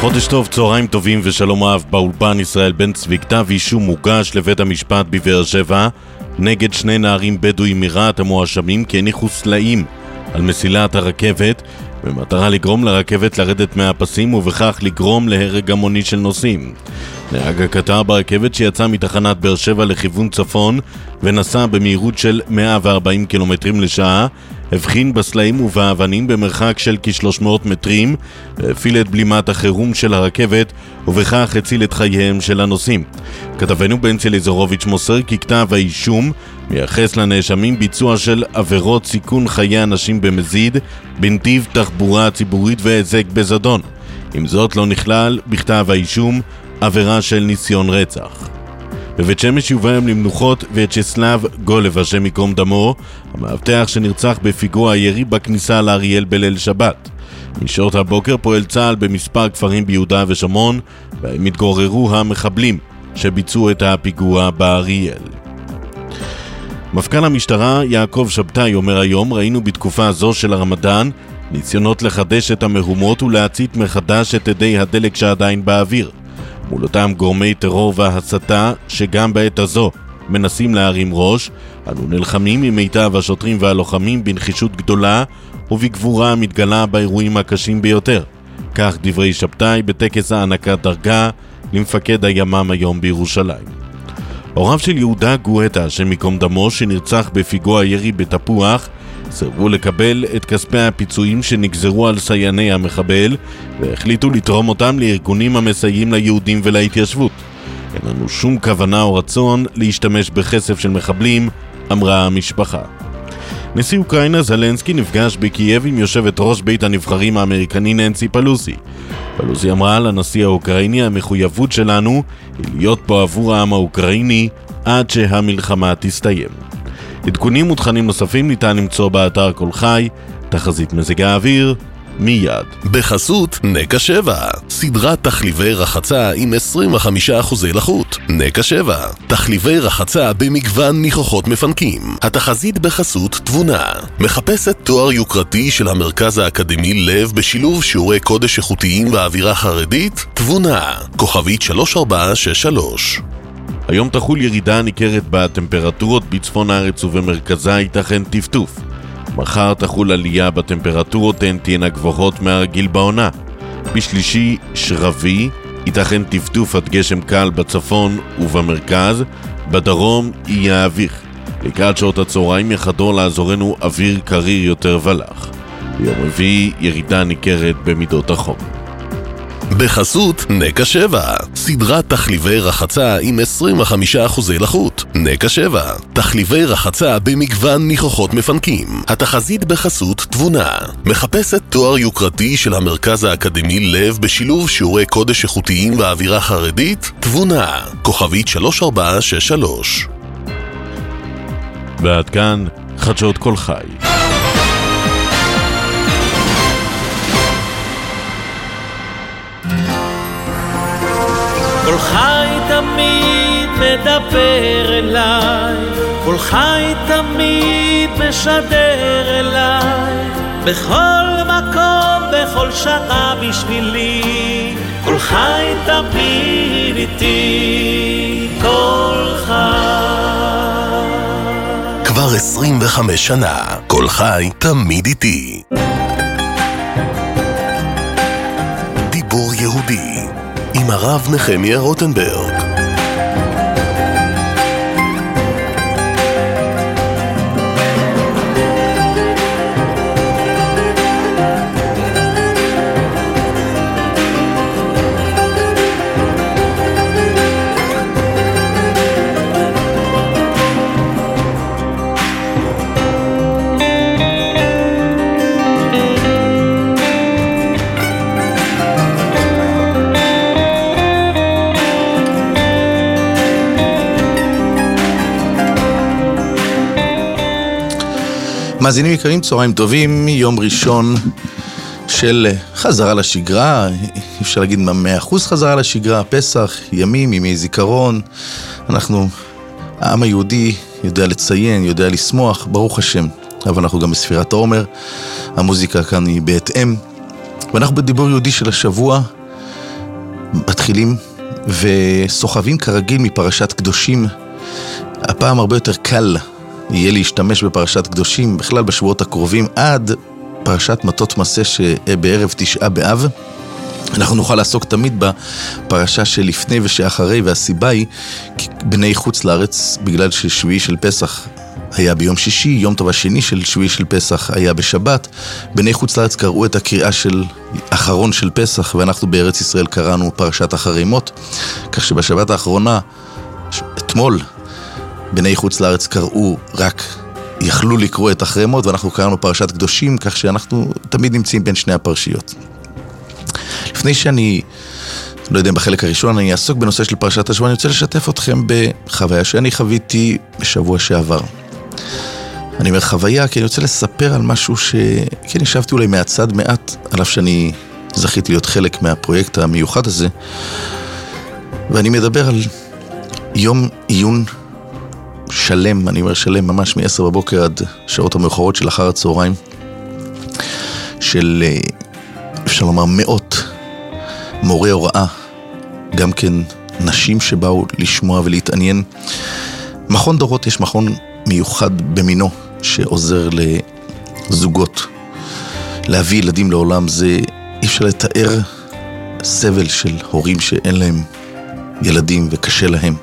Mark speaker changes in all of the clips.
Speaker 1: חודש טוב, צהריים טובים ושלום רב. באולפן ישראל בן צבי, כתב אישום מוגש לבית המשפט בבאר שבע נגד שני נערים בדואים מרהט המואשמים כי הניחו סלעים על מסילת הרכבת במטרה לגרום לרכבת לרדת מהפסים ובכך לגרום להרג המוני של נוסעים. נהג הקטר ברכבת שיצא מתחנת באר שבע לכיוון צפון ונסע במהירות של 140 קילומטרים לשעה הבחין בסלעים ובאבנים במרחק של כ-300 מטרים והפעיל את בלימת החירום של הרכבת ובכך הציל את חייהם של הנוסעים. כתבנו בנצי ליזרוביץ' מוסר כי כתב האישום מייחס לנאשמים ביצוע של עבירות סיכון חיי אנשים במזיד בנתיב תחבורה ציבורית והיזק בזדון. עם זאת לא נכלל בכתב האישום עבירה של ניסיון רצח. בבית שמש יובא היום למנוחות ויצ'סלב גולב השם ייקום דמו, המאבטח שנרצח בפיגוע הירי בכניסה לאריאל בליל שבת. משעות הבוקר פועל צה"ל במספר כפרים ביהודה ושומרון, בהם התגוררו המחבלים שביצעו את הפיגוע באריאל. מפכ"ל המשטרה יעקב שבתאי אומר היום, ראינו בתקופה זו של הרמדאן ניסיונות לחדש את המהומות ולהצית מחדש את עדי הדלק שעדיין באוויר. מול אותם גורמי טרור והסתה שגם בעת הזו מנסים להרים ראש, אנו נלחמים עם מיטב השוטרים והלוחמים בנחישות גדולה ובגבורה המתגלה באירועים הקשים ביותר. כך דברי שבתאי בטקס הענקת דרגה למפקד הימ"מ היום בירושלים. הוריו של יהודה גואטה השם ייקום דמו שנרצח בפיגוע ירי בתפוח סרבו לקבל את כספי הפיצויים שנגזרו על סייני המחבל והחליטו לתרום אותם לארגונים המסייעים ליהודים ולהתיישבות. אין לנו שום כוונה או רצון להשתמש בכסף של מחבלים, אמרה המשפחה. נשיא אוקראינה זלנסקי נפגש בקייב עם יושבת ראש בית הנבחרים האמריקני ננסי פלוסי. פלוסי אמרה לנשיא האוקראיני, המחויבות שלנו היא להיות פה עבור העם האוקראיני עד שהמלחמה תסתיים. עדכונים ותכנים נוספים ניתן למצוא באתר כל חי, תחזית מזג האוויר, מיד.
Speaker 2: בחסות נקה 7, סדרת תחליבי רחצה עם 25% לחות. נקה 7, תחליבי רחצה במגוון ניחוחות מפנקים. התחזית בחסות תבונה, מחפשת תואר יוקרתי של המרכז האקדמי לב בשילוב שיעורי קודש איכותיים ואווירה חרדית. תבונה, כוכבית 3463.
Speaker 1: היום תחול ירידה ניכרת בטמפרטורות בצפון הארץ ובמרכזה ייתכן טפטוף. מחר תחול עלייה בטמפרטורות, הן תהיינה גבוהות מהרגיל בעונה. בשלישי שרבי ייתכן טפטוף עד גשם קל בצפון ובמרכז, בדרום יהיה אביך. לקראת שעות הצהריים יחדור לאזורנו אוויר קריר יותר ולח. ביום רביעי ירידה ניכרת במידות החום.
Speaker 2: בחסות נקה 7, סדרת תחליבי רחצה עם 25% לחות. נקה 7, תחליבי רחצה במגוון ניחוחות מפנקים. התחזית בחסות תבונה, מחפשת תואר יוקרתי של המרכז האקדמי לב בשילוב שיעורי קודש איכותיים ואווירה חרדית. תבונה, כוכבית 3463.
Speaker 1: ועד כאן חדשות כל חי.
Speaker 3: כל חי תמיד מדבר אליי, כל חי תמיד משדר אליי, בכל מקום, בכל שעה בשבילי, כל חי תמיד איתי, כל חי.
Speaker 2: כבר 25 שנה, כל חי תמיד איתי. דיבור יהודי עם הרב נחמיה רוטנברג.
Speaker 4: מאזינים יקרים, צהריים טובים, יום ראשון של חזרה לשגרה, אי אפשר להגיד 100% חזרה לשגרה, פסח, ימי זיכרון. אנחנו, העם היהודי יודע לציין, יודע לשמוח, ברוך השם, אבל אנחנו גם בספירת העומר, המוזיקה כאן היא בהתאם, ואנחנו בדיבור יהודי של השבוע, מתחילים וסוחבים כרגיל מפרשת קדושים. הפעם הרבה יותר קל יהיה להשתמש בפרשת קדושים, בכלל בשבועות הקרובים, עד פרשת מטות מסע שבערב תשעה באב. אנחנו נוכל לעסוק תמיד בפרשה שלפני ושאחרי, והסיבה היא בני חוץ לארץ, בגלל ששביעי של פסח היה ביום שישי, יום טוב השני של שביעי של פסח היה בשבת. בני חוץ לארץ קראו את הקריאה של אחרון של פסח, ואנחנו בארץ ישראל קראנו פרשת אחרי מות, כך שבשבת האחרונה, אתמול, בני חוץ לארץ קראו רק, יכלו לקרוא את אחרי מות, ואנחנו קראנו פרשת קדושים, כך שאנחנו תמיד נמצאים בין שני הפרשיות. לפני שאני, לא יודע, בחלק הראשון אני אעסוק בנושא של פרשת השבוע, אני רוצה לשתף אתכם בחוויה שאני חוויתי בשבוע שעבר. אני אומר חוויה כי אני רוצה לספר על משהו שכן ישבתי אולי מהצד מעט, על אף שאני זכיתי להיות חלק מהפרויקט המיוחד הזה, ואני מדבר על יום עיון שלם, אני אומר שלם ממש מ-10 בבוקר עד שעות המאוחרות של אחר הצהריים, של, אפשר לומר, מאות מורי הוראה, גם כן נשים שבאו לשמוע ולהתעניין. מכון דורות, יש מכון מיוחד במינו שעוזר לזוגות להביא ילדים לעולם. זה אי אפשר לתאר סבל של הורים שאין להם ילדים וקשה להם,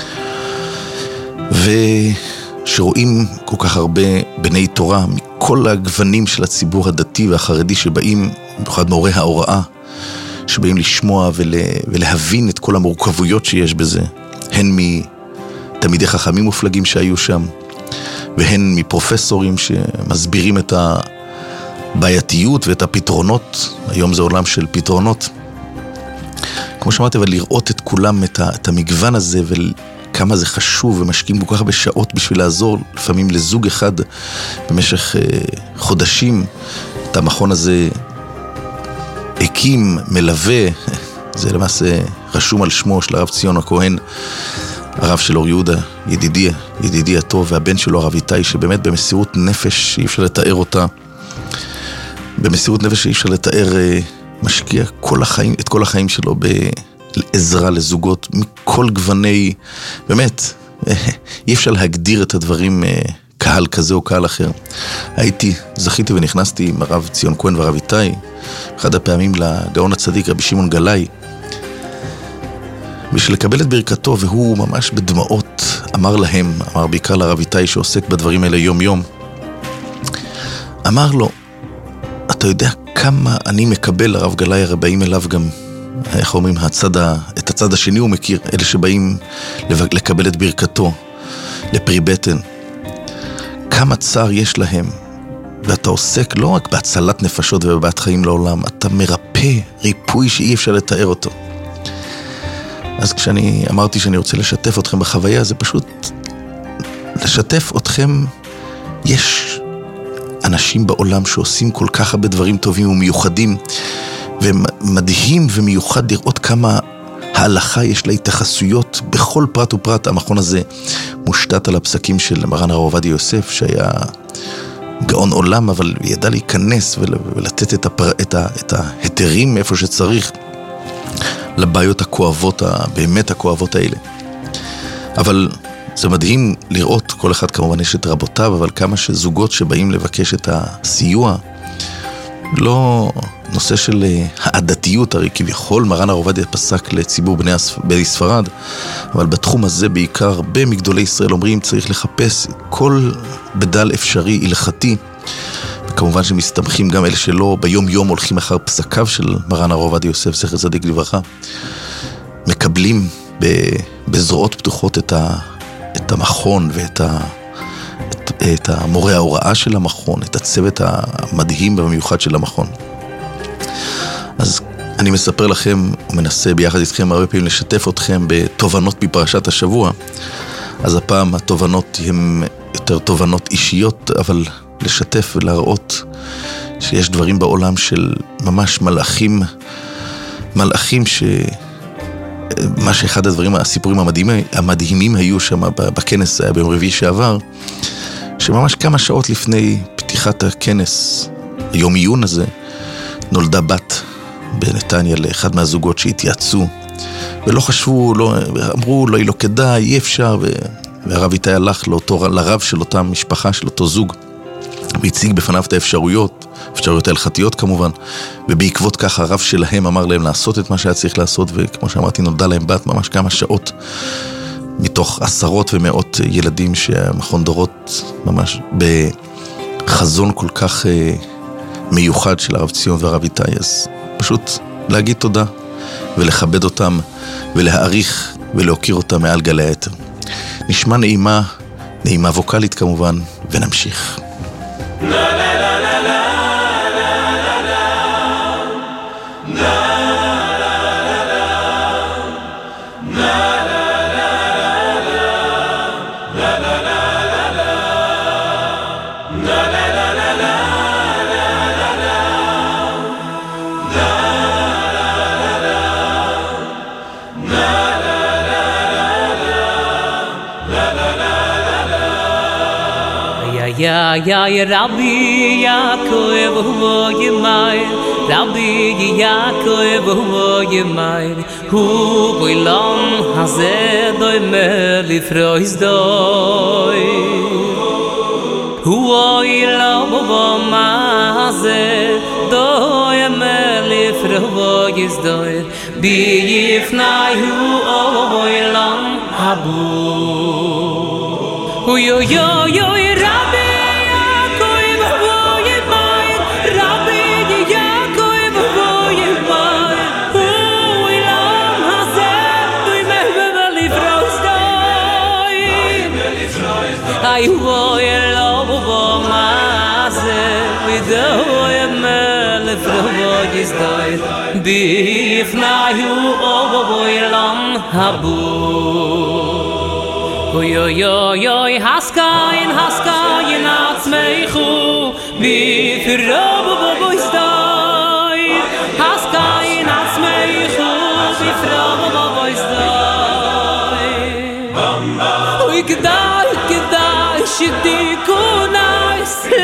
Speaker 4: ושרואים כל כך הרבה בני תורה מכל הגוונים של הציבור הדתי והחרדי שבאים, במיוחד מורי ההוראה, שבאים לשמוע ולהבין את כל המורכבויות שיש בזה, הן מתלמידי חכמים מופלגים שהיו שם, והן מפרופסורים שמסבירים את הבעייתיות ואת הפתרונות. היום זה עולם של פתרונות. כמו שאמרתי, אבל לראות את כולם, את המגוון הזה, וכמה זה חשוב, ומשקיעים כל כך הרבה שעות בשביל לעזור, לפעמים לזוג אחד במשך חודשים. את המכון הזה הקים, מלווה, זה למעשה רשום על שמו של הרב ציון הכהן, הרב של אור יהודה, ידידי הטוב, והבן שלו הרב איתי, שבאמת במסירות נפש אי אפשר לתאר אותה, במסירות נפש אי אפשר לתאר, משקיע את כל החיים שלו בעזרה לזוגות מכל גווני, באמת, אי אפשר להגדיר את הדברים קהל כזה או קהל אחר. זכיתי ונכנסתי עם הרב ציון כהן והרב איתי, אחד הפעמים לגאון הצדיק רבי שמעון גלאי, בשביל לקבל את ברכתו, והוא ממש בדמעות אמר להם, אמר בעיקר לרב איתי שעוסק בדברים האלה יום יום, אמר לו, אתה יודע כמה אני מקבל, הרב גלאי, הרי באים אליו גם, איך אומרים, את הצד השני הוא מכיר, אלה שבאים לקבל את ברכתו, לפרי בטן, כמה צער יש להם, ואתה עוסק לא רק בהצלת נפשות ובבת חיים לעולם, אתה מרפא ריפוי שאי אפשר לתאר אותו. אז כשאני אמרתי שאני רוצה לשתף אתכם בחוויה, זה פשוט לשתף אתכם, יש אנשים בעולם שעושים כל כך הרבה דברים טובים ומיוחדים, ומדהים ומיוחד לראות כמה ההלכה יש לה התייחסויות בכל פרט ופרט. המכון הזה מושתת על הפסקים של מרן הרב עובדיה יוסף, שהיה גאון עולם, אבל ידע להיכנס ולתת את ההיתרים איפה שצריך לבעיות הכואבות, באמת הכואבות האלה. אבל זה מדהים לראות, כל אחד כמובן יש את רבותיו, אבל כמה שזוגות שבאים לבקש את הסיוע, לא נושא של העדתיות, הרי כביכול מרן הרב עובדיה פסק לציבור בני ספרד, אבל בתחום הזה בעיקר הרבה מגדולי ישראל אומרים צריך לחפש כל בדל אפשרי הלכתי, וכמובן שמסתמכים גם אלה שלא ביום יום הולכים אחר פסקיו של מרן הרב עובדיה יוסף זכר צדיק לברכה, מקבלים בזרועות פתוחות את המכון ואת המורה ההוראה של המכון, את הצוות המדהים במיוחד של המכון. אז אני מספר לכם ומנסה ביחד איתכם הרבה פעמים לשתף אתכם בתובנות מפרשת השבוע. אז הפעם התובנות הן יותר תובנות אישיות, אבל לשתף ולהראות שיש דברים בעולם של ממש מלאכים מה שאחד הדברים, הסיפורים המדהימים היו שם בכנס, היה ביום רביעי שעבר, שממש כמה שעות לפני פתיחת הכנס, היום עיון הזה, נולדה בת בנתניה לאחד מהזוגות שהתייעצו ולא חשבו, אמרו לו, היא לא כדאי, אי אפשר, והרב איתי הלך לרב של אותה משפחה, של אותו זוג, והציג בפניו את האפשרויות ההלכתיות כמובן, ובעקבות כך הרב שלהם אמר להם לעשות את מה שהיה צריך לעשות, וכמו שאמרתי, נולדה להם בת ממש כמה שעות, מתוך עשרות ומאות ילדים שהמכון דורות ממש בחזון כל כך מיוחד של הרב ציון והרב איתי, אז פשוט להגיד תודה ולכבד אותם ולהעריך ולהוקיר אותם מעל גלי היתר. נשמע נעימה ווקלית כמובן, ונמשיך.
Speaker 5: Ya Rabbi Yaakov hu yemay Rabbi Yaakov hu yemay hu boilam hazeh doy meli frois doy hu oilam hazeh doy meli frois doy bi yifnai hu oilam habu hu yo Rabbi I will love my with the mel from his died beef na you oilam habu yo haska in atzmeichu beef rob boys died haska in atzmeichu beef rob boys died we שתיקוני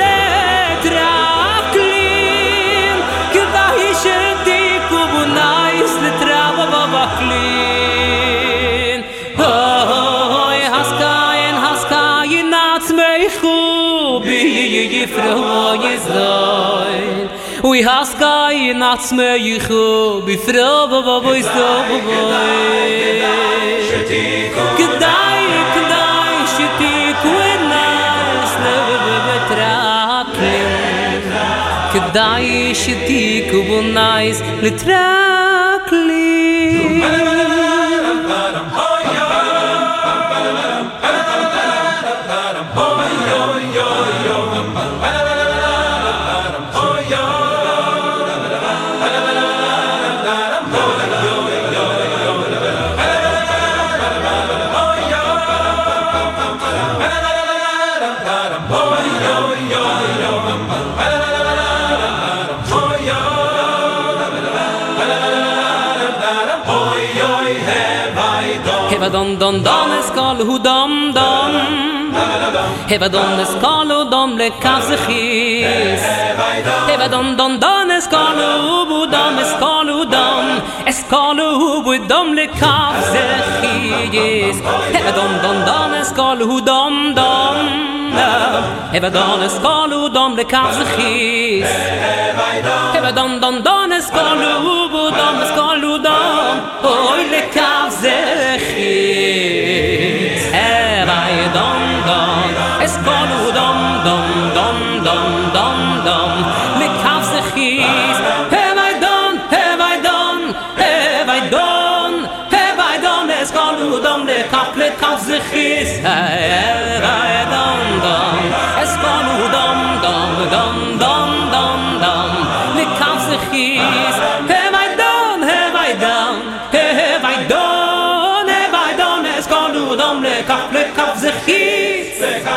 Speaker 5: לטרקלין כדאי שתיקוני לטרקלין אוי הסקיין עצמכו ביפרו יזדוין אוי הסקיין עצמכו בפרו יזדוין כדאי שתיקוני כדאי שתיקו נייס לטרקלי Don es kol hu dom Heva don es kol hu dom le kazchis Heva don es kol hu dom es kol hu dom es kol hu dom le kazchis Heva don es kol hu dom Heva don es kol hu dom le kazchis Heva don es kol hu dom es kol hu dom oy le kazchis Heva don es kol hu dom le kazchis Heva don es kol hu dom le kazchis Heva don es kol hu dom le kazchis Heva don es kol hu dom le kazchis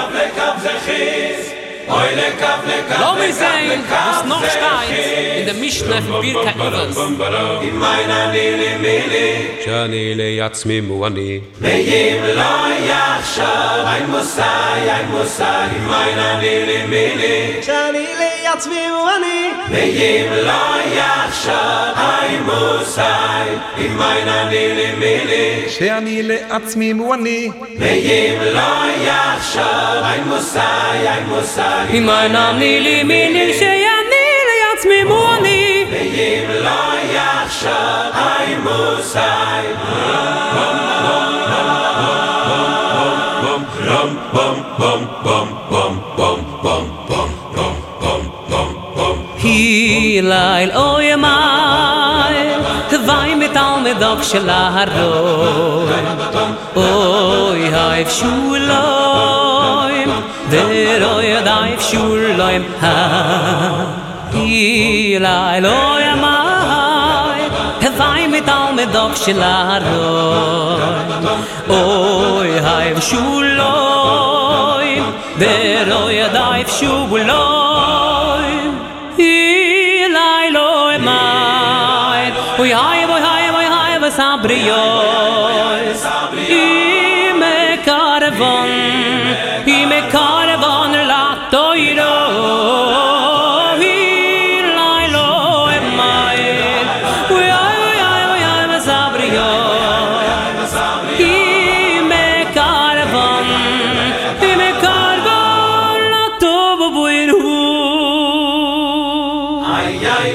Speaker 5: Lo mi sein, was noch steht in der Mishnah von Birka Ivas.
Speaker 6: In meiner Nili Mili
Speaker 7: Shani le yatzmi muani
Speaker 6: Meim lo yachshav ein Musai In meiner Nili Mili
Speaker 3: Shani le yatzmi muani
Speaker 6: Meim lo yachshav ein Musai מוסאי, עם מיין אני למילי,
Speaker 8: שאני לעצמי מואני,
Speaker 6: ואם לא יחשוב, עם מוסאי, עם מוסאי,
Speaker 5: עם מיין אני למילי, שאני לעצמי מואני,
Speaker 6: ואם לא יחשוב, עם מוסאי,
Speaker 5: Hi lail oy mai Tvay mit al medok shel haroy Oy hayf shuloym Der oy dayf shuloym ha Hi lail oy mai Tvay mit al medok shel haroy Oy hayf shuloym Der oy dayf shuloym Oy hay sabriyos Ime caravan la toiro Hilay lo emay Oy hay sabriyos Ime caravan la tobo buiru
Speaker 6: ay ay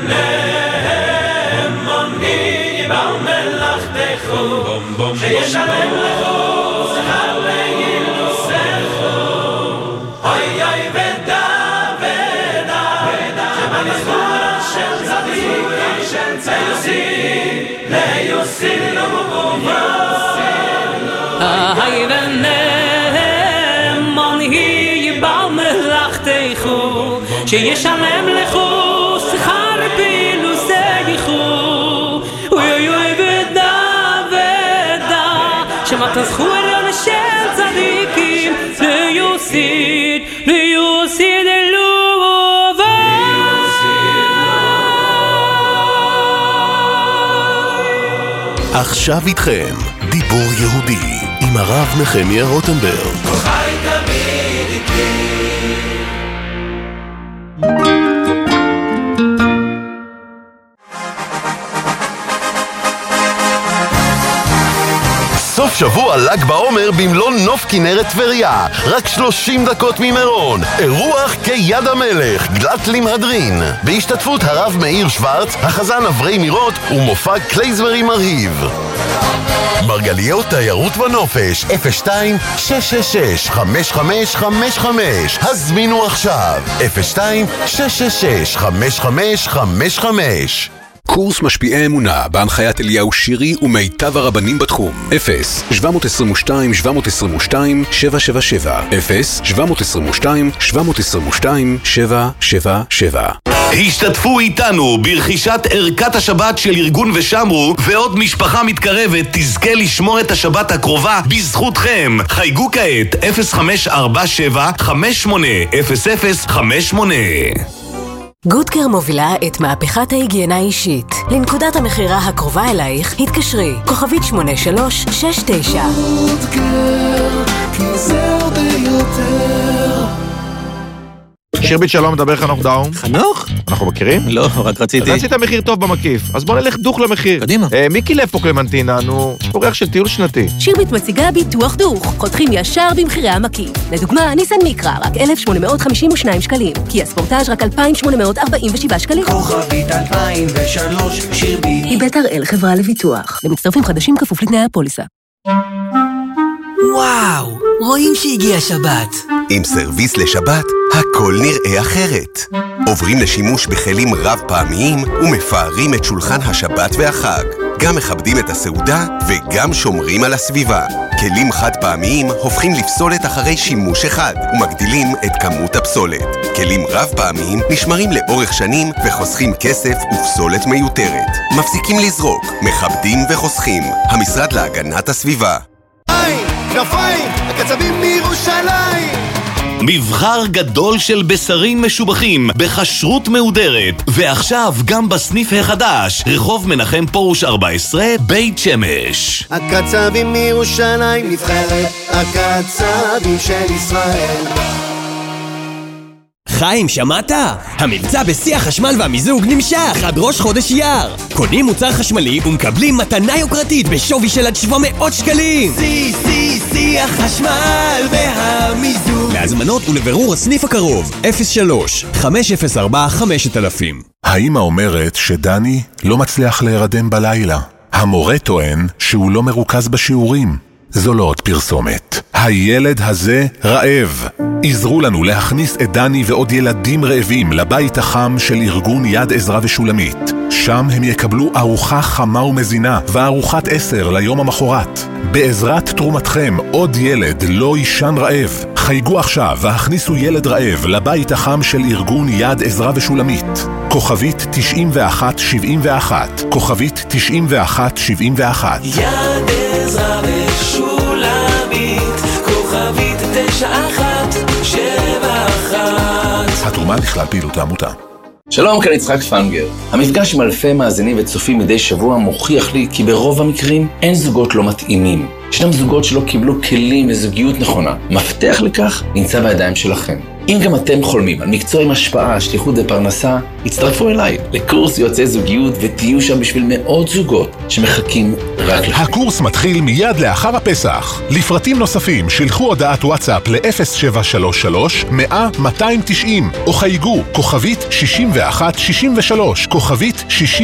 Speaker 6: שישלם לכו, שכר וינוסכו אוי אוי ודה, שבמזמור של צדיק, ליוסין
Speaker 5: היי ונאמן היא יבל מלאכתכו שישלם לכו, שכר וינוסכו אוי אוי שמת הזכור של צדיקים ליוסיד אלוהי
Speaker 2: עכשיו איתכם דיבור יהודי עם הרב נחמיה רוטנברג.
Speaker 6: חי תמיד איתי
Speaker 2: סוף שבוע ל"ג בעומר במלון נוף כנרת טבריה, רק 30 דקות ממירון. אירוח כיד המלך, גלת למהדרין, בהשתתפות הרב מאיר שוורץ, החזן אברי מירות ומופע קלייזמרי מרהיב. מרגליות תיירות ונופש 02-666-5555. הזמינו עכשיו 02-666-5555.
Speaker 7: קורס משפיעי אמונה בהנחיית אליהו שירי ומיטב הרבנים בתחום. 0-722-722-777 0-722-722-777.
Speaker 2: השתתפו איתנו ברכישת ערכת השבת של ארגון ושמרו, ועוד משפחה מתקרבת תזכה לשמור את השבת הקרובה בזכותכם. חייגו כעת 0547-580058.
Speaker 9: גודקר מובילה את מהפכת ההיגיינה האישית. לנקודת המחירה הקרובה אלייך, התקשרי, כוכבית 8369.
Speaker 10: גודקר, כי זה הרבה יותר.
Speaker 11: שירבית שלום, מדבר חנוך דאום.
Speaker 4: חנוך?
Speaker 11: אנחנו מכירים?
Speaker 4: לא, רק רציתי.
Speaker 11: רצית מחיר טוב במקיף, אז בוא נלך דוך למחיר.
Speaker 4: קדימה.
Speaker 11: מיקי לב פה קלמנטינה, נו, אורח של טיול שנתי.
Speaker 9: שירבית מציגה ביטוח דוך, חותכים ישר במחירי המקיף. לדוגמה, ניסן מיקרה, רק 1,852 שקלים. קיה ספורטאז' רק 2,847 שקלים.
Speaker 10: כוכבית 2003, שירבית.
Speaker 9: היא בית הראל חברה לביטוח. למצטרפים חדשים כפוף לתנאי הפוליסה.
Speaker 10: וואו, רואים שהגיע שבת.
Speaker 2: עם סרוויס לשבת, הכל נראה אחרת. עוברים לשימוש בכלים רב פעמיים ומפארים את שולחן השבת והחג. גם מכבדים את הסעודה וגם שומרים על הסביבה. כלים חד פעמיים הופכים לפסולת אחרי שימוש אחד ומגדילים את כמות הפסולת. כלים רב פעמיים נשמרים לאורך שנים וחוסכים כסף ופסולת מיותרת. מפסיקים לזרוק, מכבדים וחוסכים. המשרד להגנת הסביבה.
Speaker 10: כנפיים, הקצבים מירושלים.
Speaker 2: מבחר גדול של בשרים משובחים בכשרות מהודרת, ועכשיו גם בסניף החדש, רחוב מנחם פרוש 14, בית שמש.
Speaker 10: הקצבים מירושלים, נבחרת הקצבים של ישראל.
Speaker 12: חיים, שמעת? המבצע בשיא החשמל והמיזוג נמשך עד ראש חודש אייר. קונים מוצר חשמלי ומקבלים מתנה יוקרתית בשווי של עד 700 שקלים. שיא החשמל והמיזוג. להזמנות ולבירור הסניף הקרוב 03-504-5000.
Speaker 2: האמא אומרת שדני לא מצליח להירדם בלילה. המורה טוען שהוא לא מרוכז בשיעורים. זו לא עוד פרסומת. הילד הזה רעב. עזרו לנו להכניס את דני ועוד ילדים רעבים לבית החם של ארגון יד עזרה ושולמית. שם הם יקבלו ארוחה חמה ומזינה וארוחת 10 ליום המחרת. בעזרת תרומתכם עוד ילד לא יישן רעב. חייגו עכשיו והכניסו ילד רעב לבית החם של ארגון יד עזרה ושולמית. כוכבית 9171. כוכבית 9171.
Speaker 3: יד עזרה ושולמית. כוכבית 9171.
Speaker 2: התרומה לכלל פעילות העמותה.
Speaker 13: שלום, כאן יצחק פנגר. המפגש עם אלפי מאזינים וצופים מדי שבוע מוכיח לי כי ברוב המקרים אין זוגות לא מתאימים. ישנם זוגות שלא קיבלו כלים לזוגיות נכונה. מפתח לכך נמצא בידיים שלכם. אם גם אתם חולמים על מקצוע עם השפעה, שליחות ופרנסה, הצטרפו אליי לקורס יועצי זוגיות ותהיו שם בשביל מאות זוגות שמחכים רק לכם.
Speaker 2: הקורס מתחיל מיד לאחר הפסח. לפרטים נוספים שלחו הודעת וואטסאפ ל-0733-100-290 או חייגו כוכבית 6163, כוכבית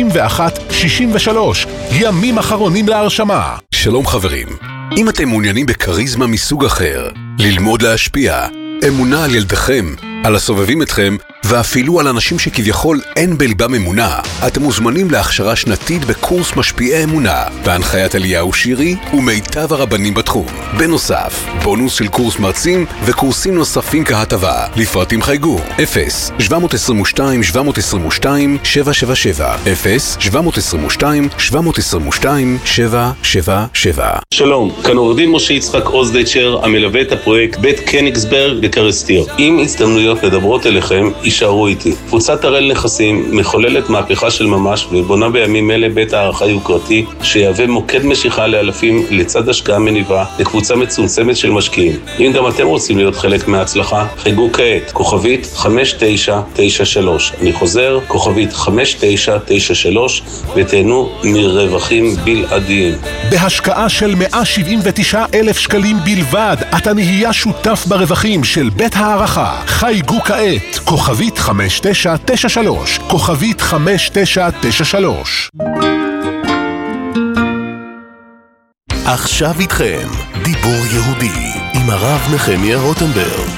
Speaker 2: 6163. ימים אחרונים להרשמה.
Speaker 7: שלום חברים, אם אתם מעוניינים בקריזמה מסוג אחר, ללמוד להשפיע, אמונה על ילדיכם, על הסובבים אתכם, ואפילו על אנשים שכביכול אין בליבם אמונה, אתם מוזמנים להכשרה שנתית בקורס משפיעי אמונה, בהנחיית אליהו שירי ומיטב הרבנים בתחום. בנוסף, בונוס של קורס מרצים וקורסים נוספים כהטבה. לפרטים חייגו 0-722-722-777
Speaker 14: שלום, כאן עורך דין משה יצחק אוזדצ'ר, המלווה את הפרויקט בית קניגסברג בקרסטיר. אם הזדמנויות מדברות אליכם, יישארו איתי. קבוצת הראל נכסים מחוללת מהפכה של ממש ובונה בימים אלה בית הערכה יוקרתי שיהווה מוקד משיכה לאלפים לצד השקעה מניבה לקבוצה מצומצמת של משקיעים. אם גם אתם רוצים להיות חלק מההצלחה, חייגו כעת כוכבית 5993. אני חוזר, כוכבית 5993 ותהנו מרווחים בלעדיים.
Speaker 2: בהשקעה של 179,000 שקלים בלבד, אתה נהיה שותף ברווחים של בית הערכה. חייגו כעת, כוכבית 5993, כוכבית 5993. עכשיו איתכם, דיבור יהודי, עם הרב נחמיה רוטנברג.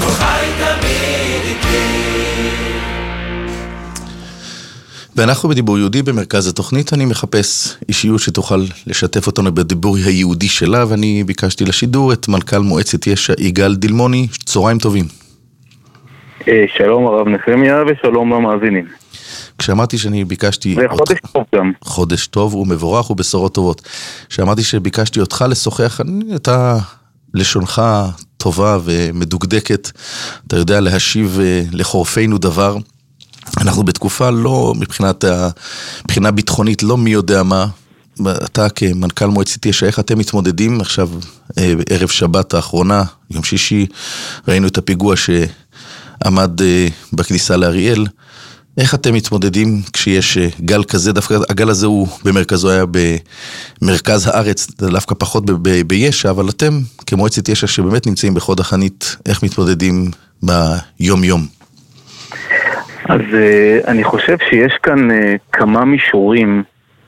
Speaker 4: ואנחנו בדיבור יהודי במרכז התוכנית. אני מחפש אישיות שתוכל לשתף אותנו בדיבור היהודי שלה, ואני ביקשתי לשידור את מנכ"ל מועצת יש"ע יגאל דילמוני. צהריים טובים.
Speaker 15: שלום הרב נחמיה ושלום למאזינים.
Speaker 4: כשאמרתי שאני ביקשתי...
Speaker 15: וחודש טוב גם.
Speaker 4: חודש טוב ומבורך ובשורות טובות. כשאמרתי שביקשתי אותך לשוחח, אתה לשונך טובה ומדוקדקת, אתה יודע להשיב לחורפינו דבר. אנחנו בתקופה לא, מבחינה ביטחונית, לא מי יודע מה. אתה כמנכ"ל מועצת יש"ע, איך אתם מתמודדים עכשיו, ערב שבת האחרונה, יום שישי, ראינו את הפיגוע שעמד בכניסה לאריאל. איך אתם מתמודדים כשיש גל כזה? דווקא הגל הזה הוא במרכזו היה במרכז הארץ, דווקא פחות ביש"ע, אבל אתם כמועצת יש"ע שבאמת נמצאים בחוד החנית, איך מתמודדים ביום יום?
Speaker 15: אז אני חושב שיש כאן כמה מישורים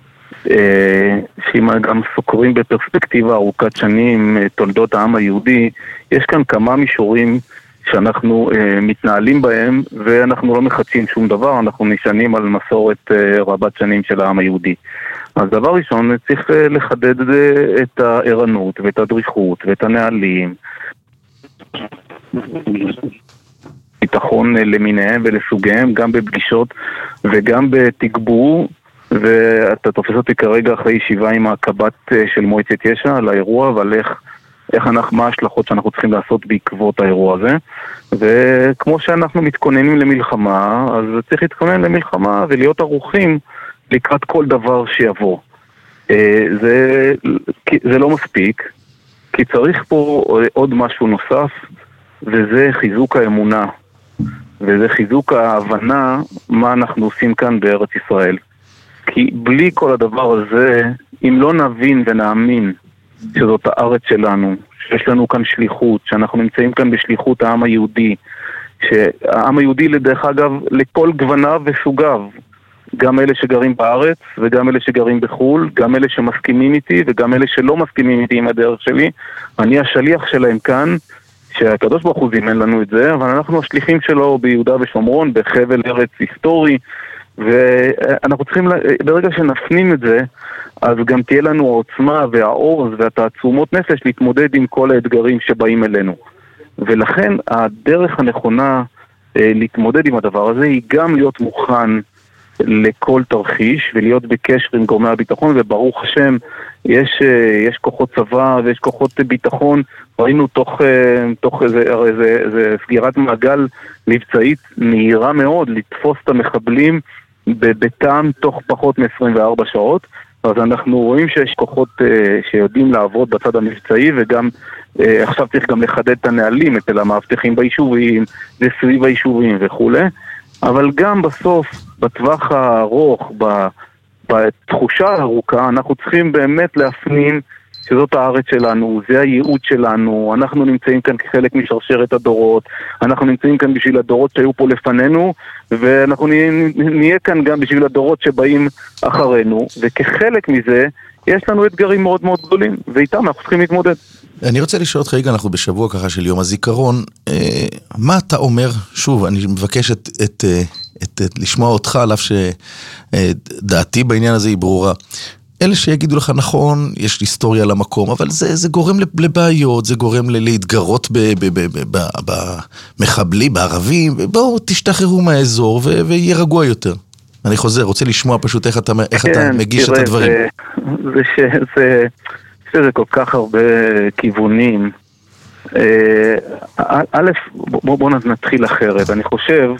Speaker 15: שאם גם סוקרים בפרספקטיבה ארוכת שנים תולדות העם היהודי, יש כאן כמה מישורים שאנחנו מתנהלים בהם ואנחנו לא מחדשים שום דבר, אנחנו נשענים על מסורת רבת שנים של העם היהודי. אז דבר ראשון צריך לחדד את הערנות ואת הדריכות ואת הנהלים, ביטחון למיניהם ולסוגיהם, גם בפגישות וגם בתגבור. ואתה תופס אותי כרגע אחרי ישיבה עם הקב"ט של מועצת יש"ע על האירוע ועל מה ההשלכות שאנחנו צריכים לעשות בעקבות האירוע הזה. וכמו שאנחנו מתכוננים למלחמה, אז צריך להתכונן למלחמה ולהיות ערוכים לקראת כל דבר שיבוא. זה לא מספיק, כי צריך פה עוד משהו נוסף, וזה חיזוק האמונה. וזה חיזוק ההבנה מה אנחנו עושים כאן בארץ ישראל. כי בלי כל הדבר הזה, אם לא נבין ונאמין שזאת הארץ שלנו, שיש לנו כאן שליחות, שאנחנו נמצאים כאן בשליחות העם היהודי, שהעם היהודי לדרך אגב לכל גווניו וסוגיו, גם אלה שגרים בארץ וגם אלה שגרים בחול, גם אלה שמסכימים איתי וגם אלה שלא מסכימים איתי עם הדרך שלי, אני השליח שלהם כאן, שהקדוש ברוך הוא זימן לנו את זה, אבל אנחנו השליחים שלו ביהודה ושומרון, בחבל ארץ היסטורי, ואנחנו צריכים, ברגע שנפנים את זה, אז גם תהיה לנו העוצמה והעוז והתעצומות נפש להתמודד עם כל האתגרים שבאים אלינו. ולכן הדרך הנכונה להתמודד עם הדבר הזה היא גם להיות מוכן לכל תרחיש ולהיות בקשר עם גורמי הביטחון, וברוך השם יש כוחות צבא ויש כוחות ביטחון. ראינו תוך איזה סגירת מעגל מבצעית מהירה מאוד לתפוס את המחבלים בביתם תוך פחות מ-24 שעות. אז אנחנו רואים שיש כוחות שיודעים לעבוד בצד המבצעי, וגם עכשיו צריך גם לחדד את הנהלים אצל המאבטחים ביישובים וסביב היישובים וכו'. אבל גם בסוף, בטווח הארוך, בתחושה הארוכה, אנחנו צריכים באמת להפנים שזאת הארץ שלנו, זה הייעוד שלנו, אנחנו נמצאים כאן כחלק משרשרת הדורות, אנחנו נמצאים כאן בשביל הדורות שהיו פה לפנינו, ואנחנו נהיה כאן גם בשביל הדורות שבאים אחרינו, וכחלק מזה יש לנו אתגרים מאוד מאוד גדולים, ואיתם אנחנו צריכים להתמודד.
Speaker 4: אני רוצה לשאול אותך, רגע, אנחנו בשבוע ככה של יום הזיכרון, מה אתה אומר? שוב, אני מבקש לשמוע אותך, על אף שדעתי בעניין הזה היא ברורה. אלה שיגידו לך, נכון, יש היסטוריה למקום, אבל זה גורם לבעיות, זה גורם להתגרות במחבלים, בערבים, בואו תשתחררו מהאזור ויהיה רגוע יותר. אני חוזר, רוצה לשמוע פשוט איך אתה מגיש את הדברים.
Speaker 15: זה כל כך הרבה כיוונים. א', בואו נתחיל אחרת. אני חושב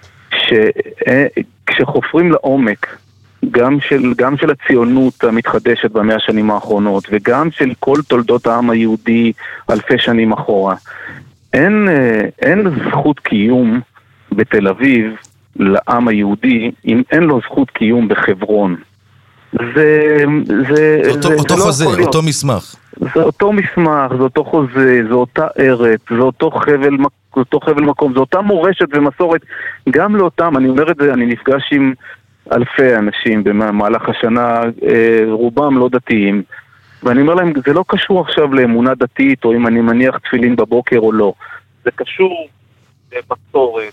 Speaker 15: שכשחופרים לעומק, גם של הציונות המתחדשת במאה השנים האחרונות, וגם של כל תולדות העם היהודי אלפי שנים אחורה, אין זכות קיום בתל אביב לעם היהודי אם אין לו זכות קיום בחברון. זה
Speaker 4: אותו חוזה, אותו מסמך.
Speaker 15: זה אותו מסמך, זה אותו חוזה, זה אותה ארץ, זה אותו חבל מקום, זה אותה מורשת ומסורת. גם לאותם, אני אומר את זה, אני נפגש עם אלפי אנשים במהלך השנה, רובם לא דתיים, ואני אומר להם, זה לא קשור עכשיו לאמונה דתית, או אם אני מניח תפילין בבוקר או לא. זה קשור למסורת,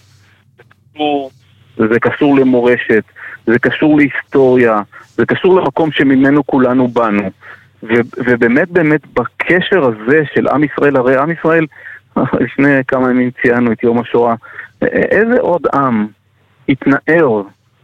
Speaker 15: זה קשור למורשת, זה קשור להיסטוריה, זה קשור למקום שממנו כולנו באנו. ובאמת בקשר הזה של עם ישראל, הרי עם ישראל, לפני כמה ימים ציינו את יום השואה, איזה עוד עם התנער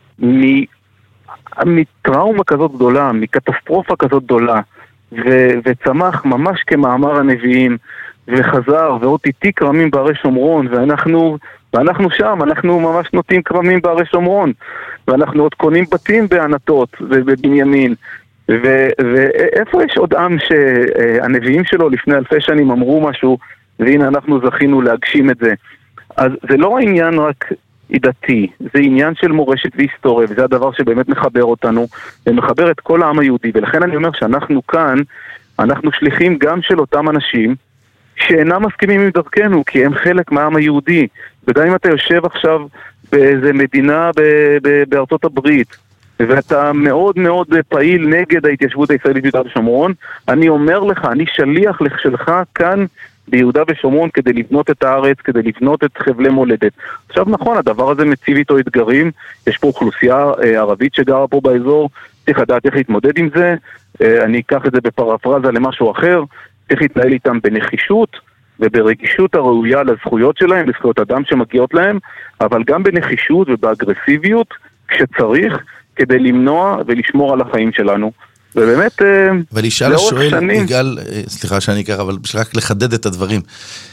Speaker 15: מטראומה כזאת גדולה, מקטסטרופה כזאת גדולה, וצמח ממש כמאמר הנביאים, וחזר ועוד איתי כרמים בערי שומרון, ואנחנו שם, אנחנו ממש נוטים כרמים בערי שומרון, ואנחנו עוד קונים בתים בענתות ובבנימין, ואיפה יש עוד עם שהנביאים שלו לפני אלפי שנים אמרו משהו, והנה אנחנו זכינו להגשים את זה. אז זה לא העניין רק דתי, זה עניין של מורשת והיסטוריה, וזה הדבר שבאמת מחבר אותנו, ומחבר את כל העם היהודי, ולכן אני אומר שאנחנו כאן, אנחנו שליחים גם של אותם אנשים, שאינם מסכימים עם דרכנו, כי הם חלק מהעם היהודי. וגם אם אתה יושב עכשיו באיזה מדינה בארצות הברית, ואתה מאוד מאוד פעיל נגד ההתיישבות הישראלית ביהודה ושומרון, אני אומר לך, אני שליח שלך כאן ביהודה ושומרון כדי לבנות את הארץ, כדי לבנות את חבלי מולדת. עכשיו נכון, הדבר הזה מציב איתו אתגרים, יש פה אוכלוסייה ערבית שגרה פה באזור, צריך לדעת איך להתמודד עם זה, אני אקח את זה בפרפרזה למשהו אחר, צריך להתנהל איתם בנחישות וברגישות הראויה לזכויות שלהם, לזכויות אדם שמגיעות להם, אבל גם בנחישות ובאגרסיביות כשצריך, כדי למנוע ולשמור על החיים שלנו. ובאמת,
Speaker 4: אבל ישאל השואל, יגאל, סליחה שאני אקרא, אבל רק לחדד את הדברים.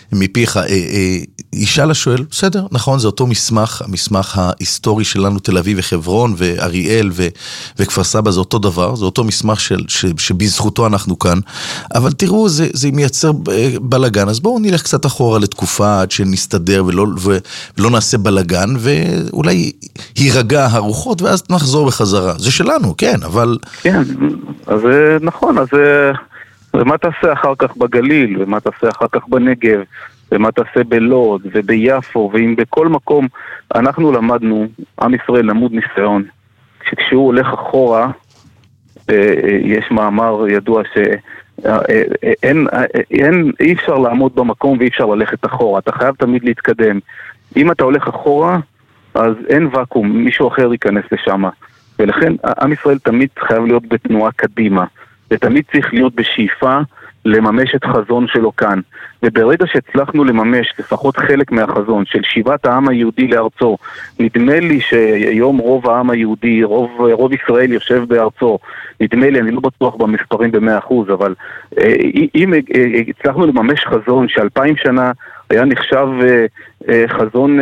Speaker 4: מפיך. ישאל השואל, בסדר, נכון, זה אותו מסמך, המסמך ההיסטורי שלנו, תל אביב וחברון ואריאל וכפר סבא, זה אותו דבר, זה אותו מסמך שבזכותו אנחנו כאן, אבל תראו, זה מייצר בלגן, אז בואו נלך קצת אחורה לתקופה עד שנסתדר ולא נעשה בלגן, ואולי יירגע הרוחות, ואז נחזור בחזרה. זה שלנו, כן, אבל...
Speaker 15: כן, אז נכון, אז ומה תעשה אחר כך בגליל, ומה תעשה אחר כך בנגב, ומה תעשה בלוד וביפו, ואם בכל מקום אנחנו למדנו, עם ישראל למוד ניסיון, שכשהוא הולך אחורה, יש מאמר ידוע אי אפשר לעמוד במקום ואי אפשר ללכת אחורה, אתה חייב תמיד להתקדם. אם אתה הולך אחורה, אז אין וקום, מישהו אחר ייכנס לשם. ולכן עם ישראל תמיד חייב להיות בתנועה קדימה, ותמיד צריך להיות בשאיפה לממש את חזון שלו כאן. וברגע שהצלחנו לממש לפחות חלק מהחזון של שיבת העם היהודי לארצו, נדמה לי שהיום רוב העם היהודי, רוב ישראל יושב בארצו, נדמה לי, אני לא בטוח במספרים ב100%, אבל אם הצלחנו לממש חזון ש2000 שנה היה נחשב חזון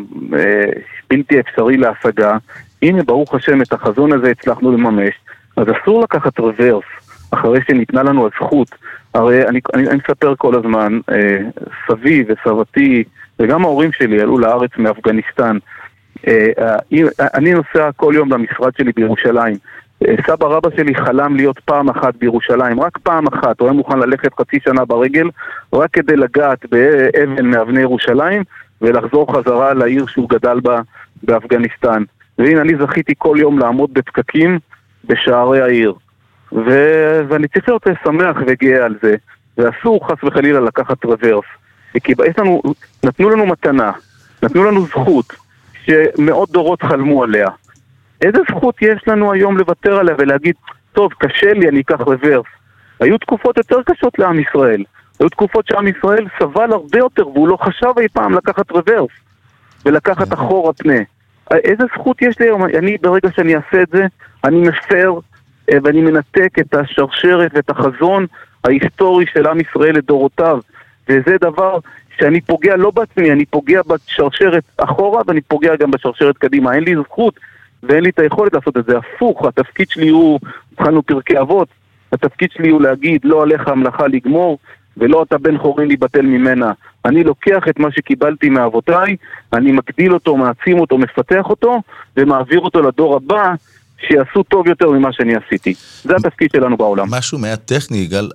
Speaker 15: בלתי אפשרי להשגה, הנה ברוך השם את החזון הזה הצלחנו לממש, אז אסור לקחת רוורס אחרי שניתנה לנו הזכות. הרי אני מספר כל הזמן, סבי וסבתי וגם ההורים שלי עלו לארץ מאפגניסטן. אני נוסע כל יום למשרד שלי בירושלים. סבא רבא שלי חלם להיות פעם אחת בירושלים, רק פעם אחת. הוא היה מוכן ללכת חצי שנה ברגל רק כדי לגעת באבן מאבני ירושלים ולחזור חזרה לעיר שהוא גדל בה באפגניסטן. והנה אני זכיתי כל יום לעמוד בפקקים בשערי העיר. ואני צריך להיות שמח וגאה על זה, ואסור חס וחלילה לקחת רוורס, כי נתנו לנו מתנה, נתנו לנו זכות שמאות דורות חלמו עליה. איזה זכות יש לנו היום לוותר עליה ולהגיד, טוב, קשה לי, אני אקח רוורס? היו תקופות יותר קשות לעם ישראל, היו תקופות שעם ישראל סבל הרבה יותר, והוא לא חשב אי פעם לקחת רוורס ולקחת אחורה פנה. איזה זכות יש לי היום? אני ברגע שאני אעשה את זה, אני מפר ואני מנתק את השרשרת ואת החזון ההיסטורי של עם ישראל לדורותיו, וזה דבר שאני פוגע לא בעצמי, אני פוגע בשרשרת אחורה ואני פוגע גם בשרשרת קדימה. אין לי זכות ואין לי את היכולת לעשות את זה. הפוך, התפקיד שלי הוא, התחלנו פרקי אבות, התפקיד שלי הוא להגיד לא עליך המלאכה לגמור ולא אתה בן חורין להיבטל ממנה. אני לוקח את מה שקיבלתי מאבותיי, אני מגדיל אותו, מעצים אותו, מפתח אותו ומעביר אותו לדור הבא שיעשו טוב יותר ממה שאני עשיתי. זה התפקיד שלנו בעולם.
Speaker 4: משהו מעט טכני, יגאל,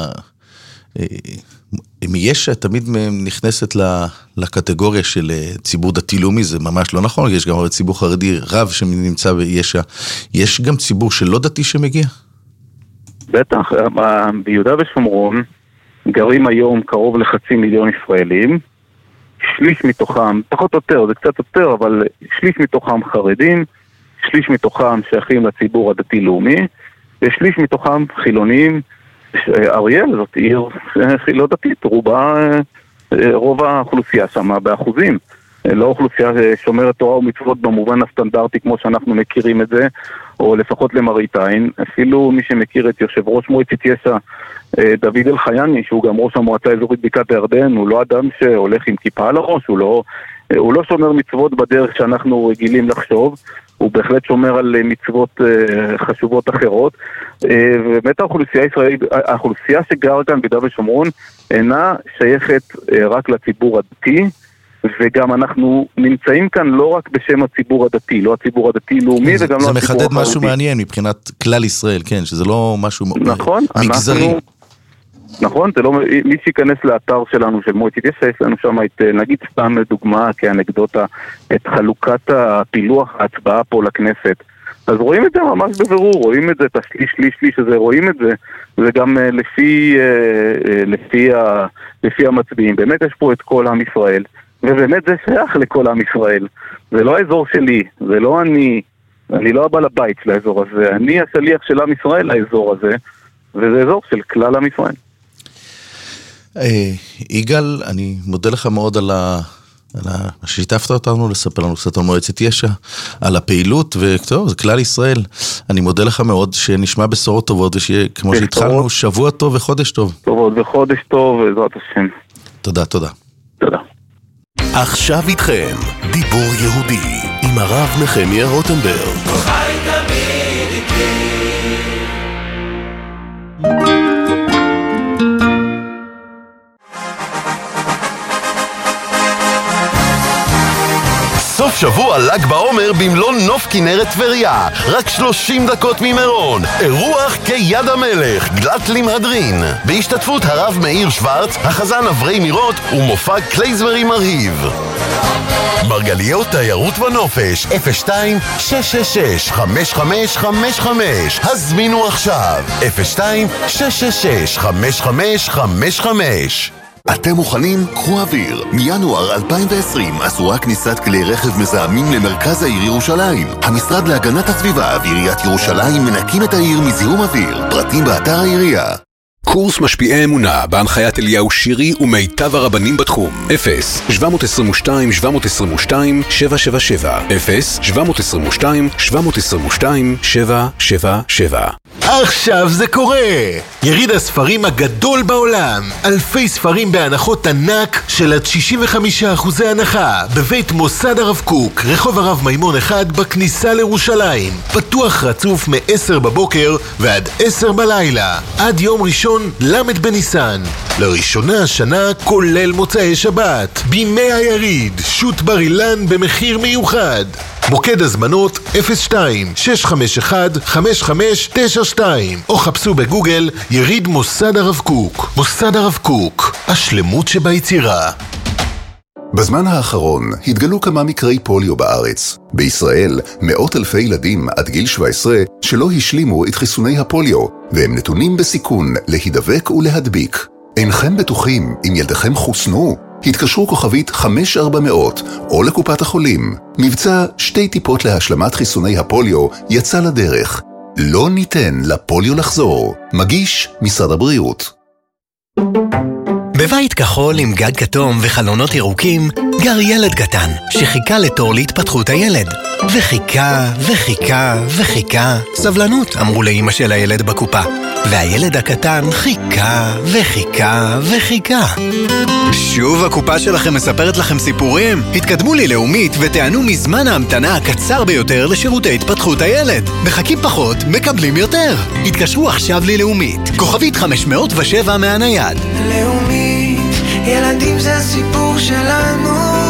Speaker 4: יש תמיד נכנסת לקטגוריה של ציבור דתי-לאומי, זה ממש לא נכון, יש גם ציבור חרדי רב שנמצא בישע. יש גם ציבור שלא דתי שמגיע?
Speaker 15: בטח, ביהודה ושומרון גרים היום קרוב ל500,000 ישראלים, שליש מתוכם, פחות או יותר, זה קצת יותר, אבל שליש מתוכם חרדים, שליש מתוכם שייכים לציבור הדתי-לאומי, ושליש מתוכם חילונים. אריאל זאת עיר לא דתית, רוב האוכלוסייה שם באחוזים, לא אוכלוסייה שומרת תורה ומצוות במובן הסטנדרטי כמו שאנחנו מכירים את זה, או לפחות למראית עין. אפילו מי שמכיר את יושב ראש מועצת יש"ע, דוד אלחייני, שהוא גם ראש המועצה האזורית בקעת הירדן, הוא לא אדם שהולך עם כיפה על הראש, הוא לא שומר מצוות בדרך שאנחנו רגילים לחשוב, הוא בהחלט שומר על מצוות חשובות אחרות, ובאמת האוכלוסייה שגר כאן ביהודה ושומרון אינה שייכת רק לציבור הדתי, וגם אנחנו נמצאים כאן לא רק בשם הציבור הדתי, לא הציבור הדתי-לאומי וגם לא הציבור החרדי.
Speaker 4: זה מחדד משהו מעניין מבחינת כלל ישראל, כן, שזה לא משהו מגזרי.
Speaker 15: נכון, זה לא, מי שיכנס לאתר שלנו של מועצת יש"ע, יש לנו שם נגיד סתם לדוגמה כאנקדוטה, את חלוקת הפילוח ההצבעה פה לכנסת. אז רואים את זה ממש בבירור, רואים את זה, את השליש הזה, רואים את זה, וגם לפי המצביעים. באמת יש פה את כל עם ישראל, ובאמת זה שייך לכל עם ישראל. זה לא האזור שלי, זה לא אני לא הבעל הבית של האזור הזה, אני השליח של עם ישראל לאזור הזה, וזה אזור של כלל עם ישראל.
Speaker 4: יגאל, אני מודה לך מאוד על שיתפת אותנו, לספר לנו קצת על מועצת יש"ע, על הפעילות, וטוב, זה כלל ישראל. אני מודה לך מאוד, שנשמע בשורות טובות, ושיהיה, כמו שהתחלנו, שבוע טוב וחודש טוב.
Speaker 15: טובות וחודש טוב, בעזרת השם.
Speaker 4: תודה, תודה.
Speaker 15: תודה.
Speaker 2: עכשיו איתכם, דיבור יהודי, עם הרב נחמיה רוטנברג.
Speaker 3: חי תמיד איתי.
Speaker 2: סוף שבוע ל"ג בעומר במלוא נוף כנרת טבריה, רק 30 דקות ממירון. אירוח כיד המלך, גלת למהדרין, בהשתתפות הרב מאיר שוורץ, החזן אברי מירות ומופע קלייזמרי מרהיב. מרגליות תיירות ונופש, 02-666-5555. הזמינו עכשיו, 02-666-5555. אתם מוכנים? קחו אוויר. מינואר 2020 אסורה כניסת כלי רכב מזהמים למרכז העיר ירושלים. המשרד להגנת הסביבה ועיריית ירושלים מנקים את העיר מזיהום אוויר. פרטים באתר העירייה.
Speaker 7: קורס משפיעי אמונה בהנחיית אליהו שירי ומיטב הרבנים בתחום. 0-722-722-777 0-722-722-777.
Speaker 16: עכשיו זה קורה! יריד הספרים הגדול בעולם. אלפי ספרים בהנחות ענק של עד 65% הנחה בבית מוסד הרב קוק, רחוב הרב מימון 1 בכניסה לירושלים. פתוח רצוף מ-10 בבוקר ועד 10 בלילה. עד יום ראשון למד בניסן. לראשונה השנה כולל מוצאי שבת. בימי היריד, שוט בר אילן במחיר מיוחד. מוקד הזמנות 02-651-5592 או חפשו בגוגל יריד מוסד הרב קוק. מוסד הרב קוק, השלמות שביצירה.
Speaker 17: בזמן האחרון התגלו כמה מקרי פוליו בארץ. בישראל, מאות אלפי ילדים עד גיל 17 שלא השלימו את חיסוני הפוליו, והם נתונים בסיכון להידבק ולהדביק. אינכם בטוחים אם ילדיכם חוסנו? התקשרו כוכבית 5400 או לקופת החולים. מבצע 2 טיפות להשלמת חיסוני הפוליו יצא לדרך. לא ניתן לפוליו לחזור. מגיש משרד הבריאות.
Speaker 18: בבית כחול עם גג כתום וחלונות ירוקים גר ילד קטן שחיכה לתור להתפתחות הילד. וחיכה וחיכה וחיכה. סבלנות, אמרו לאמא של הילד בקופה. והילד הקטן חיכה וחיכה וחיכה. שוב הקופה שלכם מספרת לכם סיפורים? התקדמו ללאומית ותענו מזמן ההמתנה הקצר ביותר לשירותי התפתחות הילד. מחכים פחות, מקבלים יותר. התקשרו עכשיו ללאומית. כוכבית 507 מהנייד.
Speaker 3: לאומית, ילדים זה הסיפור שלנו.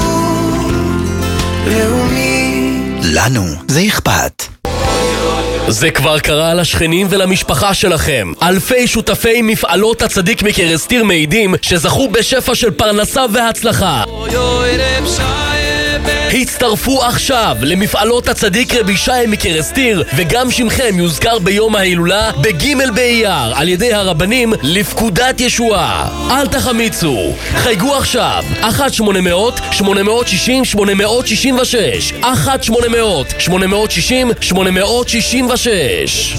Speaker 3: לאומית,
Speaker 18: לנו זה אכפת.
Speaker 12: זה כבר קרה לשכנים ולמשפחה שלכם. אלפי שותפי מפעלות הצדיק מקרסטיר מעידים שזכו בשפע של פרנסה והצלחה. הצטרפו עכשיו למפעלות הצדיק רבי שי מקרסטיר, וגם שמכם יוזכר ביום ההילולה בג' באייר על ידי הרבנים לפקודת ישועה. אל תחמיצו, חייגו עכשיו 1-800-860-866 1-800-860-866.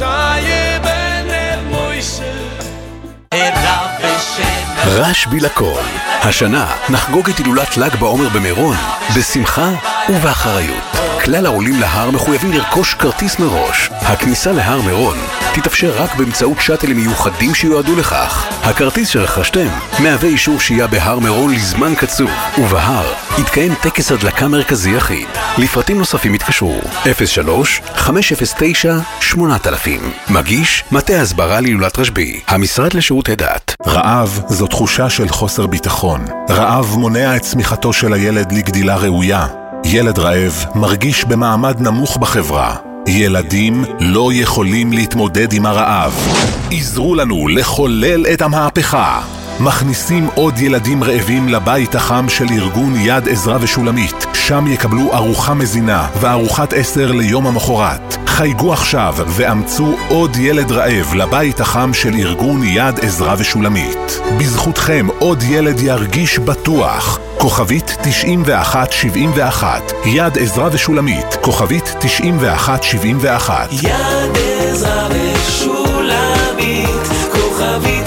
Speaker 7: רש בלעקול. השנה נחגוג את הילולת ל"ג בעומר במירון בשמחה ובאחריות. כלל העולים להר מחויבים לרכוש כרטיס מראש. הכניסה להר מירון תתאפשר רק באמצעות שאטלים מיוחדים שיועדו לכך. הכרטיס שרכשתם מהווה אישור שהייה בהר מירון לזמן קצוב, ובהר יתקיים טקס הדלקה מרכזי יחיד. לפרטים נוספים התקשרו 03-509-8000. מגיש מטה הסברה להילולת רשב"י, המשרד לשירותי דת.
Speaker 17: רעב זו תחושה של חוסר ביטחון. רעב מונע את צמיחתו של הילד לגדילה ראויה. ילד רעב מרגיש במעמד נמוך בחברה. ילדים לא יכולים להתמודד עם הרעב. עזרו לנו לחולל את המהפכה. מכניסים עוד ילדים רעבים לבית החם של ארגון יד עזרא ושולמית. שם יקבלו ארוחה מזינה וארוחת 10 ליום המחרת. חייגו עכשיו ואמצו עוד ילד רעב לבית החם של ארגון יד עזרא ושולמית. בזכותכם עוד ילד ירגיש בטוח. כוכבית 9171. יד עזרא ושולמית. כוכבית 9171.
Speaker 3: יד עזרא ושולמית, כוכבית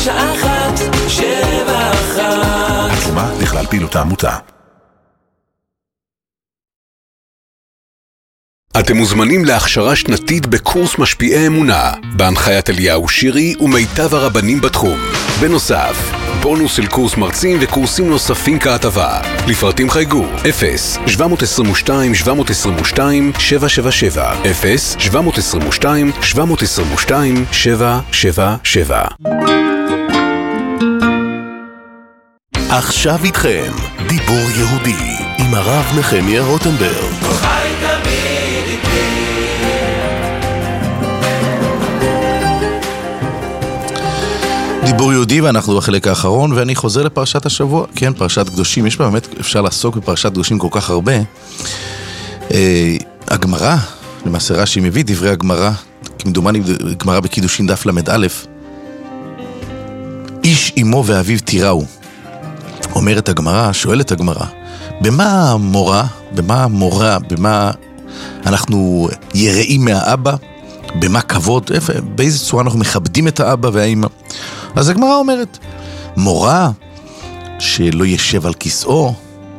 Speaker 3: 9171.
Speaker 17: התשומה לכלל פעילות העמותה.
Speaker 7: אתם מוזמנים להכשרה שנתית בקורס משפיעי אמונה בהנחיית אליהו שירי ומיטב הרבנים בתחום. בנוסף, בונוס של קורס מרצים וקורסים נוספים כהטבה. לפרטים חייגו 0-722-722-777 0-722-722-777.
Speaker 2: עכשיו איתכם, דיבור יהודי, עם הרב נחמיה רוטנברג.
Speaker 4: דיבור יהודי, ואנחנו בחלק האחרון, ואני חוזר לפרשת השבוע. כן, פרשת קדושים, יש באמת, אפשר לעסוק בפרשת קדושים כל כך הרבה. הגמרא, למעשה רש"י מביא דברי הגמרא, כמדומני גמרא בקידושין דף למד א', איש אמו ואביו תיראו. אומרת הגמרא, שואלת הגמרא, במה מורה, במה אנחנו יראים מהאבא, במה כבוד, באיזה צורה אנחנו מכבדים את האבא והאמא. אז הגמרא אומרת, מורה שלא ישב על כיסאו,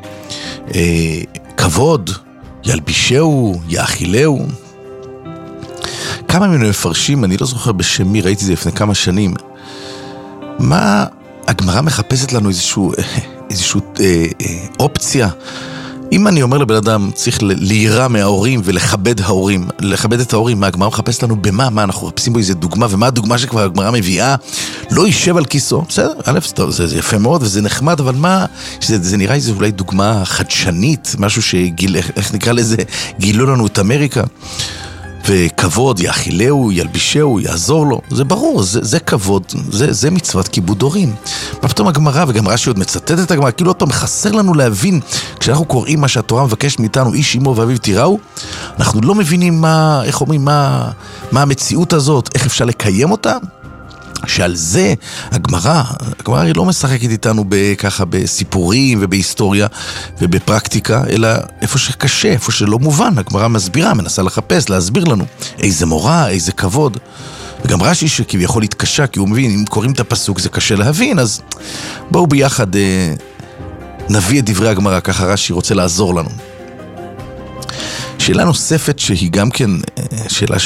Speaker 4: כבוד, ילבישהו, יאכילהו. כמה ממנו מפרשים, אני לא זוכר בשם מי, ראיתי זה לפני כמה שנים, מה הגמרא מחפשת לנו איזושהי אופציה. אם אני אומר לבן אדם, צריך להירא מההורים ולכבד ההורים, לכבד את ההורים, מה הגמרא מחפשת לנו במה, אנחנו מחפשים בו איזה דוגמה, ומה הדוגמה שכבר הגמרא מביאה, לא יישב על כיסו, בסדר, א', זה יפה מאוד וזה נחמד, אבל מה, זה נראה איזו אולי דוגמה חדשנית, משהו איך נקרא לזה, גילו לנו את אמריקה, וכבוד, יאכילהו, ילבישהו, יעזור לו, זה ברור, זה כבוד, זה מצוות כיבוד הורים. מה פתאום הגמרא, וגם רש"י עוד מצטט את הגמרא, כאילו עוד פעם חסר לנו להבין, כשאנחנו קוראים מה שהתורה מבקשת מאיתנו, איש אמו ואביו תיראו, אנחנו לא מבינים איך אומרים, מה המציאות הזאת, איך אפשר לקיים אותה, שעל זה הגמרא היא לא משחקת איתנו ככה בסיפורים ובהיסטוריה ובפרקטיקה, אלא איפה שקשה, איפה שלא מובן, הגמרא מסבירה, מנסה לחפש, להסביר לנו איזה מורה, איזה כבוד. וגם רש"י שכביכול התקשה, כי הוא מבין, אם קוראים את הפסוק זה קשה להבין, אז בואו ביחד נביא את דברי הגמרא, ככה רש"י רוצה לעזור לנו. שאלה נוספת שהיא גם כן שאלה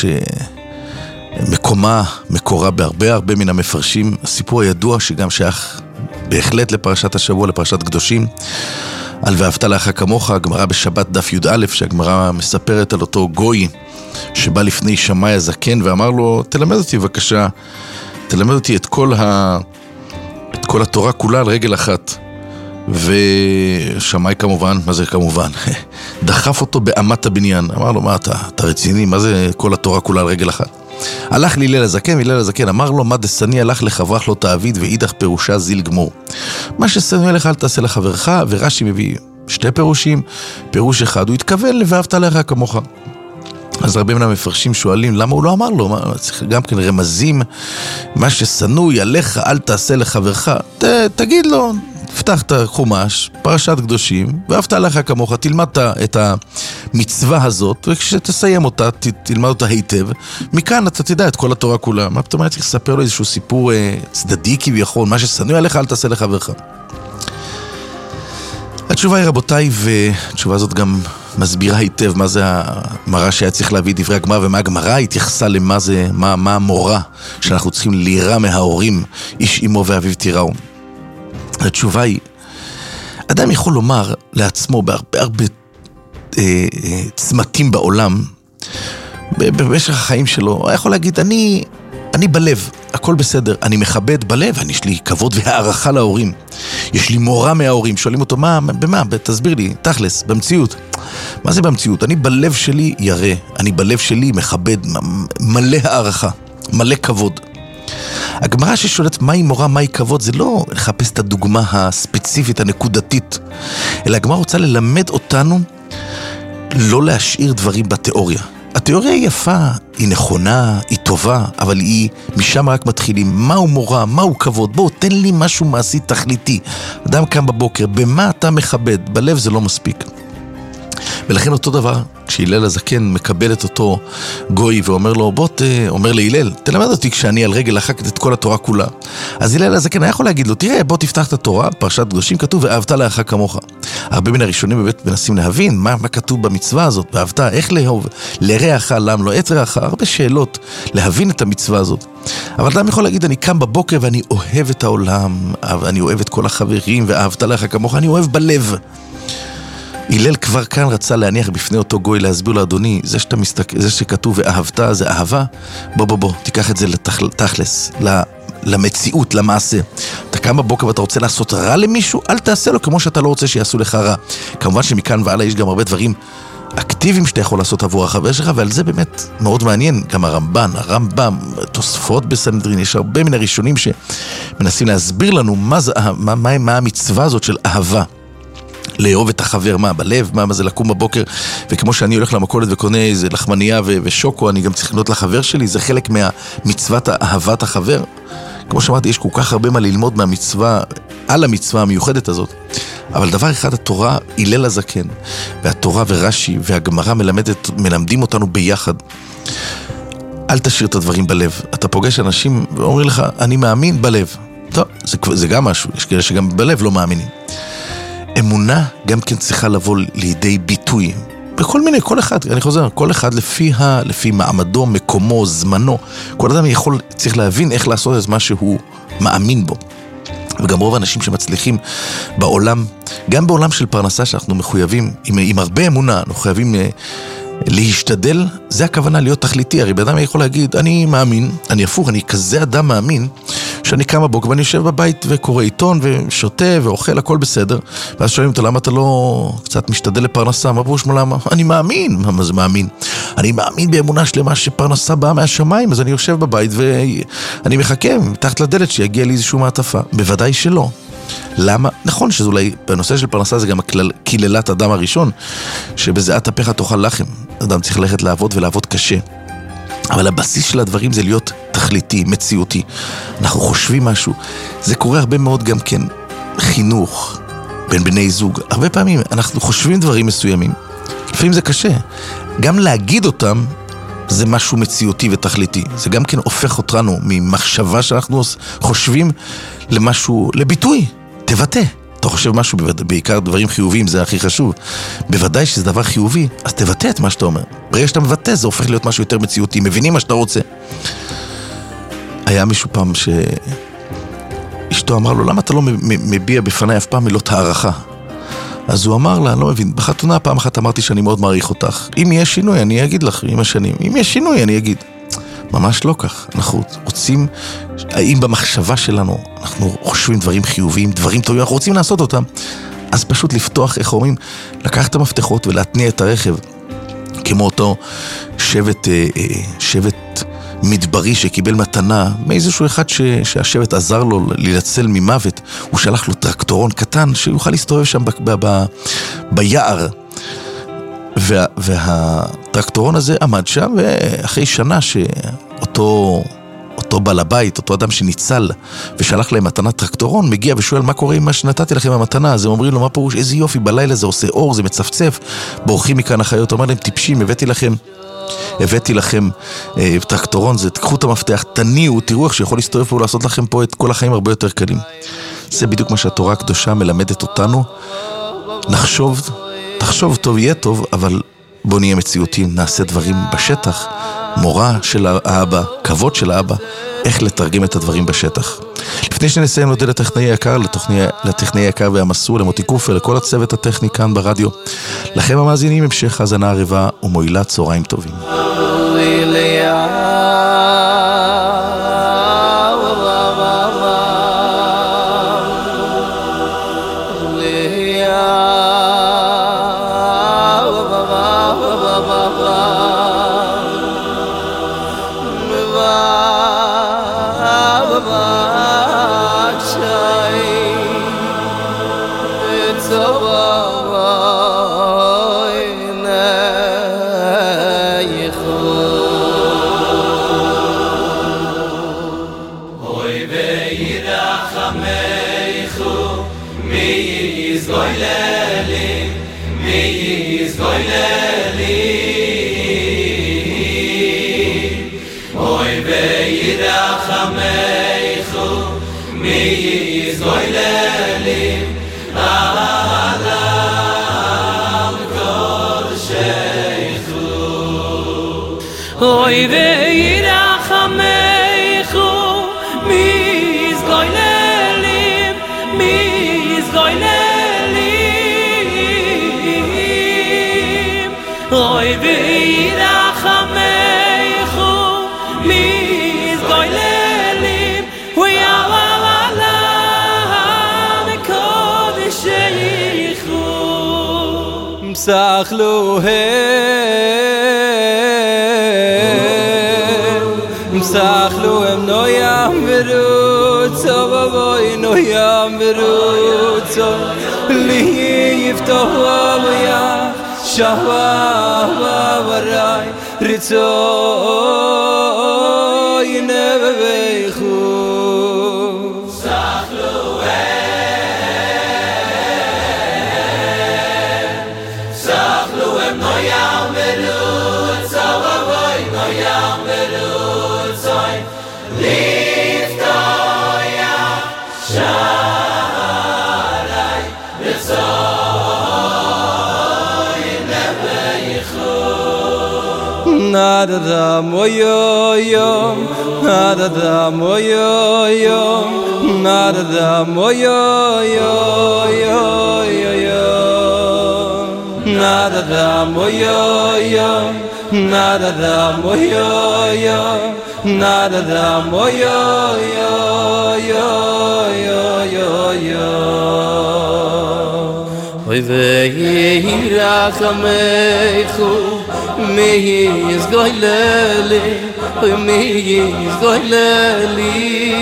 Speaker 4: מקורה בהרבה מן המפרשים, הסיפור הידוע שגם שייך בהחלט לפרשת השבוע, לפרשת קדושים, על ואהבת לך כמוך, הגמרא בשבת דף י"א, שהגמרא מספרת על אותו גוי שבא לפני שמאי הזקן ואמר לו, תלמד אותי בבקשה, תלמד אותי את כל התורה כולה על רגל אחת. ושמאי כמובן, מה זה כמובן? דחף אותו באמת הבניין, אמר לו, מה אתה רציני? מה זה כל התורה כולה על רגל אחת? הלך להלל הזקן, והלל הזקן אמר לו, מה דשני הלך לחברך לא תעביד, ואידך פירושה זיל גמור. מה ששנוא עליך אל תעשה לחברך, ורש"י מביא שתי פירושים, פירוש אחד, הוא התכוון ואהבת לך כמוך. אז הרבה מן המפרשים שואלים, למה הוא לא אמר לו? צריך גם כן רמזים, מה ששנוא עליך אל תעשה לחברך, תגיד לו, תפתח את החומש, פרשת קדושים, ואהבת לך כמוך, תלמד את המצווה הזאת, וכשתסיים אותה, תלמד אותה היטב. מכאן אתה תדע את כל התורה כולה. מה פתאום היה צריך לספר לו איזשהו סיפור צדדי כביכול, מה ששנוא עליך אל תעשה לחברך. התשובה היא רבותיי, והתשובה הזאת גם מסבירה היטב מה זה המראה שהיה צריך להביא דברי הגמרא, ומה הגמרא התייחסה למה זה, מה המורה שאנחנו צריכים להירא מההורים, איש אמו ואביו תיראו. התשובה היא, אדם יכול לומר לעצמו בהרבה צמתים בעולם, במשך החיים שלו, הוא יכול להגיד, אני בלב, הכל בסדר, אני מכבד בלב, יש לי כבוד והערכה להורים, יש לי מורה מההורים, שואלים אותו, במה? תסביר לי, תכלס, במציאות. מה זה במציאות? אני בלב שלי ירא, אני בלב שלי מכבד, מלא הערכה, מלא כבוד. הגמרא ששואלת מהי מורה, מהי כבוד, זה לא לחפש את הדוגמה הספציפית, הנקודתית, אלא הגמרא רוצה ללמד אותנו לא להשאיר דברים בתיאוריה. התיאוריה היא יפה, היא נכונה, היא טובה, אבל היא משם רק מתחילים. מהו מורה, מהו כבוד? בואו, תן לי משהו מעשי תכליתי. אדם קם בבוקר, במה אתה מכבד? בלב זה לא מספיק. ולכן אותו דבר, כשהילל הזקן מקבל את אותו גוי ואומר לו, אומר להילל, תלמד אותי כשאני על רגל אחת את כל התורה כולה. אז הילל הזקן היה יכול להגיד לו, תראה, בוא תפתח את התורה, פרשת קדושים כתוב, ואהבת לרעך כמוך. הרבה מן הראשונים באמת מנסים להבין מה כתוב במצווה הזאת, ואהבת, איך לאהוב, לרעך, למה לא את רעך, הרבה שאלות להבין את המצווה הזאת. אבל אדם יכול להגיד, אני קם בבוקר ואני אוהב את העולם, אני אוהב את כל החברים, ואהבת לרעך כמוך, אני אוהב בלב. הילל כבר כאן רצה להניח בפני אותו גוי, להסביר לו, אדוני, זה שכתוב ואהבת זה אהבה, בוא, תיקח את זה לתכלס, למציאות, למעשה. אתה קם בבוקר ואתה רוצה לעשות רע למישהו, אל תעשה לו כמו שאתה לא רוצה שיעשו לך רע. כמובן שמכאן ועלה יש גם הרבה דברים אקטיביים שאתה יכול לעשות עבור החבר שלך, ועל זה באמת מאוד מעניין, גם הרמב"ם, תוספות בסנהדרין, יש הרבה מן הראשונים שמנסים להסביר לנו מה המצווה הזאת של אהבה. לאהוב את החבר, מה בלב, מה זה לקום בבוקר, וכמו שאני הולך למכולת וקונה איזה לחמניה ושוקו, אני גם צריך לקנות לחבר שלי, זה חלק מהמצוות אהבת החבר. כמו שאמרתי, יש כל כך הרבה מה ללמוד מהמצווה, על המצווה המיוחדת הזאת. אבל דבר אחד, התורה, הילל הזקן, והתורה ורש"י והגמרא מלמדים אותנו ביחד. אל תשאיר את הדברים בלב. אתה פוגש אנשים ואומרים לך, אני מאמין בלב. טוב, זה גם משהו, יש כאלה שגם בלב לא מאמינים. אמונה גם כן צריכה לבוא לידי ביטוי. בכל מיני, כל אחד, אני חוזר, כל אחד לפי מעמדו, מקומו, זמנו. כל אדם צריך להבין איך לעשות את מה שהוא מאמין בו. וגם רוב האנשים שמצליחים בעולם, גם בעולם של פרנסה שאנחנו מחויבים, עם הרבה אמונה, אנחנו חייבים להשתדל, זה הכוונה להיות תכליתי. הרי באדם יכול להגיד, אני מאמין, אני הפוך, אני כזה אדם מאמין, שאני קם בבוקר ואני יושב בבית וקורא עיתון ושותה ואוכל, הכל בסדר. ואז שואלים אותו, למה אתה לא קצת משתדל לפרנסה? מה פירוש למה? אני מאמין. מה זה מאמין? אני מאמין באמונה שלמה שפרנסה באה מהשמיים, אז אני יושב בבית ואני מחכה מתחת לדלת שיגיע לי איזשהו מעטפה. בוודאי שלא. למה? נכון שזה אולי, בנושא של פרנסה זה גם כלילת אדם הראשון, שבזיעת אפיך תאכל לחם. אדם צריך ללכת לעבוד ולעבוד קשה. אבל הבסיס של הדברים זה להיות תכליתי, מציאותי. אנחנו חושבים משהו. זה קורה הרבה מאוד גם כן חינוך בין בני זוג. הרבה פעמים אנחנו חושבים דברים מסוימים. לפעמים זה קשה. גם להגיד אותם זה משהו מציאותי ותכליתי. זה גם כן הופך אותנו ממחשבה שאנחנו חושבים למשהו, לביטוי. תבטא. אתה חושב משהו, בעיקר דברים חיוביים, זה הכי חשוב. בוודאי שזה דבר חיובי, אז תבטא את מה שאתה אומר. ברגע שאתה מבטא, זה הופך להיות משהו יותר מציאותי. מבינים מה שאתה רוצה. היה מישהו פעם שאשתו אמר לו, למה אתה לא מביע בפניי אף פעם מילות הערכה? אז הוא אמר לה, לא מבין, בחתונה פעם אחת אמרתי שאני מאוד מעריך אותך. אם יש שינוי, אני אגיד לך, עם השנים. אם יש שינוי, אני אגיד. ממש לא כך. אנחנו רוצים, האם במחשבה שלנו, אנחנו חושבים דברים חיוביים, דברים טובים, אנחנו רוצים לעשות אותם. אז פשוט לפתוח, איך אומרים, לקח את המפתחות ולהתניע את הרכב. כמו אותו שבט מדברי שקיבל מתנה מאיזשהו אחד שהשבט עזר לו להילצל ממוות. הוא שלח לו טרקטורון קטן שיוכל להסתובב שם ביער. והטרקטורון הזה עמד שם, ואחרי שנה שאותו בעל הבית, אותו אדם שניצל ושלח להם מתנת טרקטורון, מגיע ושואל מה קורה עם מה שנתתי לכם המתנה. אז הם אומרים לו, מה פירוש? איזה יופי, בלילה זה עושה אור, זה מצפצף, בורחים מכאן החיות. אומר להם, טיפשים, הבאתי לכם טרקטורון, זה תקחו את המפתח, תניעו, תראו איך שיכול להסתובב פה ולעשות לכם פה את כל החיים הרבה יותר קלים. זה בדיוק מה שהתורה הקדושה מלמדת אותנו. תחשוב טוב, יהיה טוב, אבל בוא נהיה מציאותיים, נעשה דברים בשטח, מורה של האבא, כבוד של האבא, איך לתרגם את הדברים בשטח. לפני שנסיים נודה לטכנאי היקר, לטכנאי היקר והמסור, למוטי קופר, לכל הצוות הטכני כאן ברדיו. לכם המאזינים, המשך האזנה ערבה ומועילה, צהריים טובים.
Speaker 3: Mi is goyleli, Oy ve'yirachameichu mi yizgoylelim alam kodsheichu
Speaker 5: Oy ve'yirachameichu mi yizgoylelim mi yizgoylelim Oy ve'yirachameichu mi yizgoylelim we alam kodsheichu Msachlu Msachlu em noyam verutzo Voy noyam verutzo Li yiftoh avayah Shahwa varay Ritzo yineveichu
Speaker 3: Msachlu em noyam verutzo Voy noyam verutzo Liftoya sharay Ritzo yineveichu
Speaker 5: Nada moyo yo Nada moyo yo Nada moyo yo Nada moyo yo Nada moyo yo Nada moyo yo Oy ve'yirachameichu mi yizgoyleli Oy mi yizgoyleli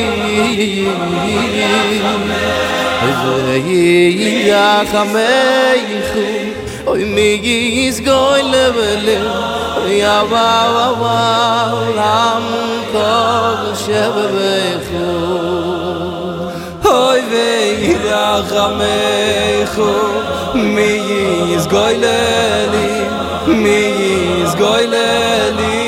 Speaker 5: Oy ve'yirachameichu Oy mi yizgoyleli Oy alam kodsheichu Oy ve'yirachameichu mi yizgoyleli mi yizgoyleli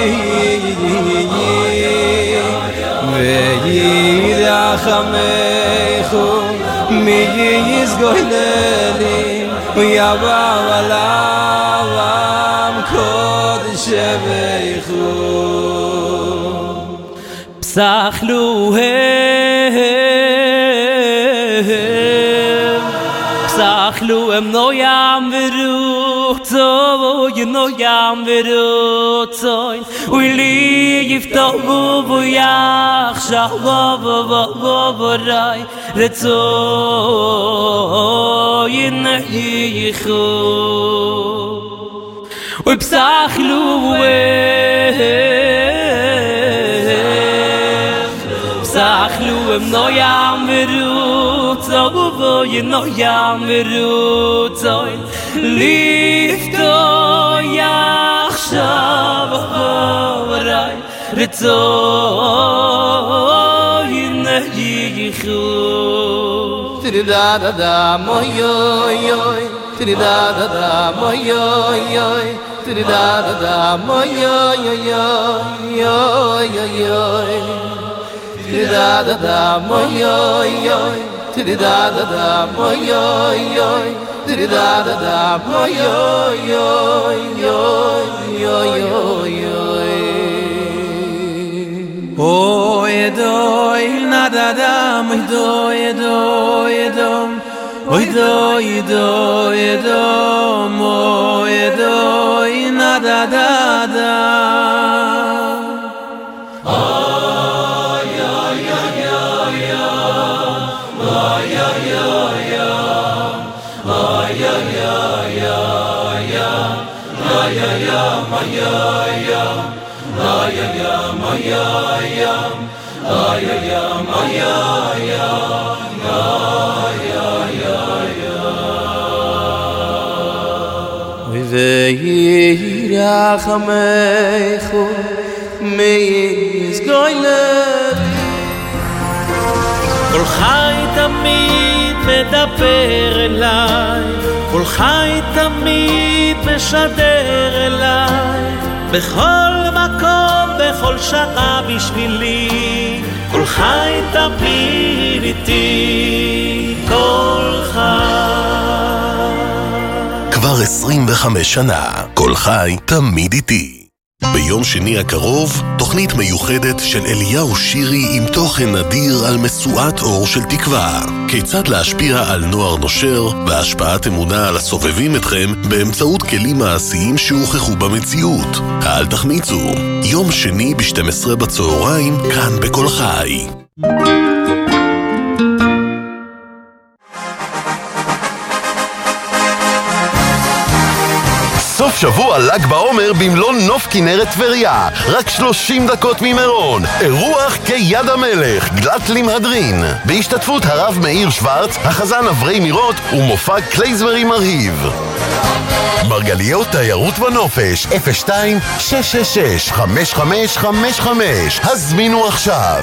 Speaker 5: ve'yirachameichu mi yizgoyleli alam kodsheichu Psachlu Psachlu em noyam verutzo Voy noyam verutzo Uli yiftoh v'yach Shahwa varay Ritzo yineveichu Oy psachlu Psachlu em noyam verutzo Voy noyam verutzo Liftoya shavaray Ritzo yineveichu Tiri-da-da-da moy-oy-oy Tiri-da-da-da moy-oy-oy Tiri-da-da-da moy-oy-oy-oy Tiri-da-da-da moy-oy-oy Tiri-da-da-da moy-oy-oy Tiri-da-da-da moy-oy-oy-oy-oy-oy Oy-doy na-da-da moy-doy-doy-dom Oy-doy-doy-dom Oy-doy na-da-da-da Ve'yirachameichu mi yizgoyleli
Speaker 3: כל חי תמיד מדבר אליי, כל חי תמיד משדר אליי, בכל מקום, בכל הכל שרה בשבילי, כל חי תמיד איתי, כל חי.
Speaker 2: כבר 25 שנה, כל חי תמיד איתי. ביום שני הקרוב, תוכנית מיוחדת של אליהו שירי עם תוכן נדיר על משואת אור של תקווה. כיצד להשפיע על נוער נושר והשפעת אמונה על הסובבים אתכם באמצעות כלים מעשיים שהוכחו במציאות. אל תחמיצו, יום שני ב-12 בצהריים, כאן בכל חי. סוף שבוע ל"ג בעומר במלוא נוף כנרת טבריה, רק 30 דקות ממירון. אירוח כיד המלך, גלת למהדרין, בהשתתפות הרב מאיר שוורץ, החזן אברי מירות ומופע קלייזמרי מרהיב. מרגליות תיירות ונופש, 02-666-5555. הזמינו עכשיו,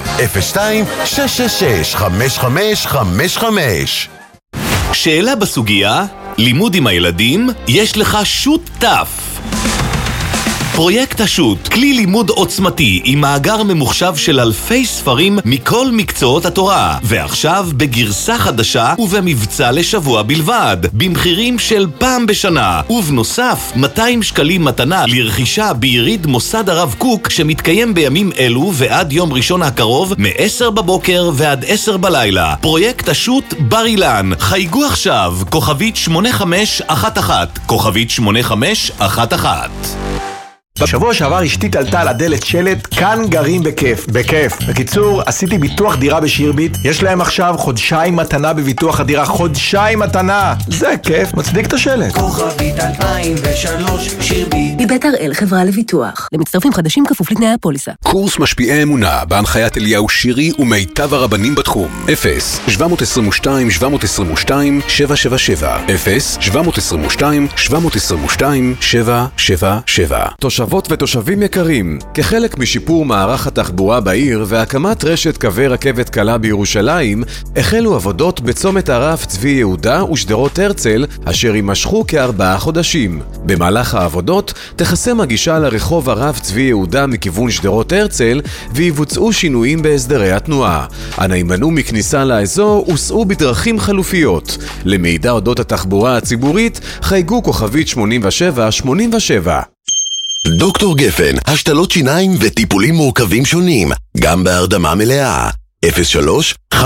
Speaker 2: 02-666-5555.
Speaker 19: שאלה בסוגיה, לימוד עם הילדים, יש לך שותף. פרויקט השו"ת, כלי לימוד עוצמתי עם מאגר ממוחשב של אלפי ספרים מכל מקצועות התורה, ועכשיו בגרסה חדשה ובמבצע לשבוע בלבד, במחירים של פעם בשנה, ובנוסף 200 שקלים מתנה לרכישה ביריד מוסד הרב קוק שמתקיים בימים אלו ועד יום ראשון הקרוב מ-10 בבוקר ועד 10 בלילה. פרויקט השו"ת בר אילן, חייגו עכשיו, כוכבית 8511, כוכבית 8511.
Speaker 11: בשבוע שעבר אשתי תלתה על הדלת שלט, כאן גרים בכיף. בכיף. בקיצור, עשיתי ביטוח דירה בשירביט, יש להם עכשיו חודשיים מתנה בביטוח הדירה, חודשיים מתנה. זה כיף, מצדיק את השלט.
Speaker 10: כוכבית 2003 שירביט.
Speaker 9: מבית הראל חברה לביטוח. למצטרפים חדשים כפוף לתנאי הפוליסה.
Speaker 7: קורס משפיעי אמונה בהנחיית אליהו שירי ומיטב הרבנים בתחום. 0-722-722-777.
Speaker 20: תושבות ותושבים יקרים, כחלק משיפור מערך התחבורה בעיר והקמת רשת קווי רכבת קלה בירושלים, החלו עבודות בצומת הרב צבי יהודה ושדרות הרצל, אשר יימשכו כ4 חודשים. במהלך העבודות תחסם הגישה לרחוב הרב צבי יהודה מכיוון שדרות הרצל, ויבוצעו שינויים בהסדרי התנועה. אנא הימנעו מכניסה לאזור וסעו בדרכים חלופיות. למידע אודות התחבורה הציבורית, חייגו כוכבית 8787.
Speaker 2: דוקטור גפן, השתלות שיניים וטיפולים מורכבים שונים, גם בהרדמה מלאה. 03-570-7575.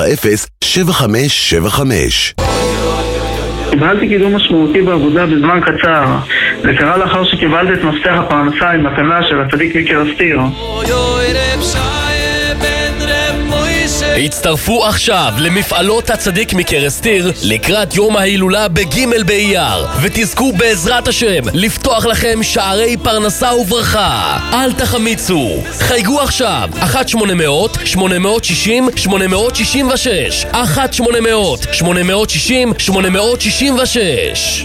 Speaker 21: קיבלתי קידום משמעותי בעבודה בזמן קצר. זה קרה לאחר שקיבלתי את מפתח הפרנסה עם מתנה של הצדיק מקרסטיר.
Speaker 12: הצטרפו עכשיו למפעלות הצדיק מקרסטיר לקראת יום ההילולה בג' באייר, ותזכו בעזרת השם לפתוח לכם שערי פרנסה וברכה. אל תחמיצו, חייגו עכשיו 1-800-860-866 1-800-860-866.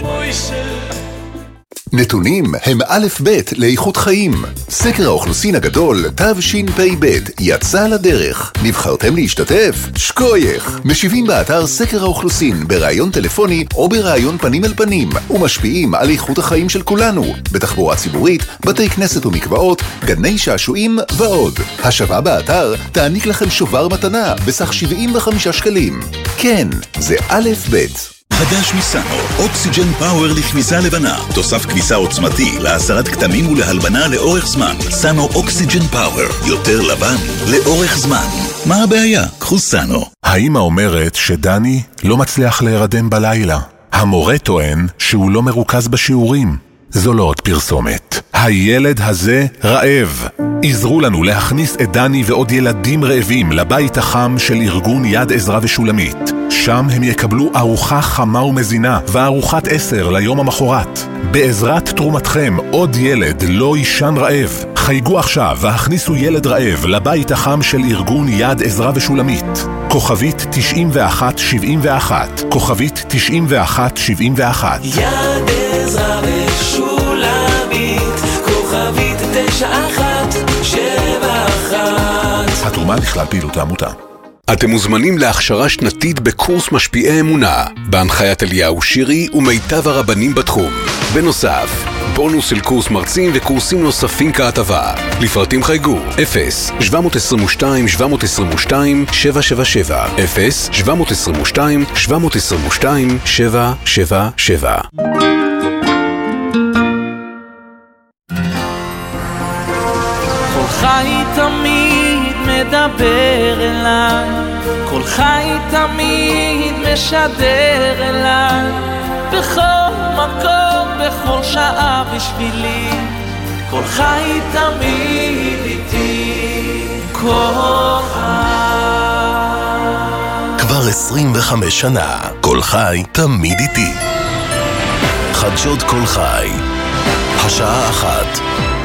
Speaker 16: נתונים הם א' ב' לאיכות חיים. סקר האוכלוסין הגדול, תשפ"ב, יצא לדרך. נבחרתם להשתתף? שכוייך. משיבים באתר סקר האוכלוסין בראיון טלפוני או בראיון פנים אל פנים, ומשפיעים על איכות החיים של כולנו, בתחבורה ציבורית, בתי כנסת ומקוואות, גני שעשועים ועוד. השוואה באתר תעניק לכם שובר מתנה בסך 75 שקלים. כן, זה א' ב'.
Speaker 22: חדש מסאנו, אוקסיג'ן פאוור לכביסה לבנה. תוסף כביסה עוצמתי להסרת כתמים ולהלבנה לאורך זמן. סאנו אוקסיג'ן פאוור, יותר לבן לאורך זמן. מה הבעיה? קחו סאנו.
Speaker 17: האמא אומרת שדני לא מצליח להירדם בלילה. המורה טוען שהוא לא מרוכז בשיעורים. זו לא עוד פרסומת. הילד הזה רעב. עזרו לנו להכניס את דני ועוד ילדים רעבים לבית החם של ארגון יד עזרא ושולמית. שם הם יקבלו ארוחה חמה ומזינה וארוחת 10 ליום המחרת. בעזרת תרומתכם עוד ילד לא יישן רעב. חייגו עכשיו והכניסו ילד רעב לבית החם של ארגון יד עזרא ושולמית. כוכבית 9171, כוכבית 9171.
Speaker 3: יד עזרא ושולמית, כוכבית 9171.
Speaker 17: התרומה לכלל פעילות העמותה.
Speaker 7: אתם מוזמנים להכשרה שנתית בקורס משפיעי אמונה, בהנחיית אליהו שירי ומיטב הרבנים בתחום. בנוסף, בונוס של קורס מרצים וקורסים נוספים כהטבה. לפרטים חייגו 0-722-722-777 0-722-722-777.
Speaker 3: כל חי תמיד מדבר אליי, כל חי תמיד משדר אליי, בכל מקום, בכל שעה בשבילי, כל חי תמיד איתי, כל חי.
Speaker 2: כבר 25 שנה, כל חי תמיד איתי. חדשות כל חי, השעה 1.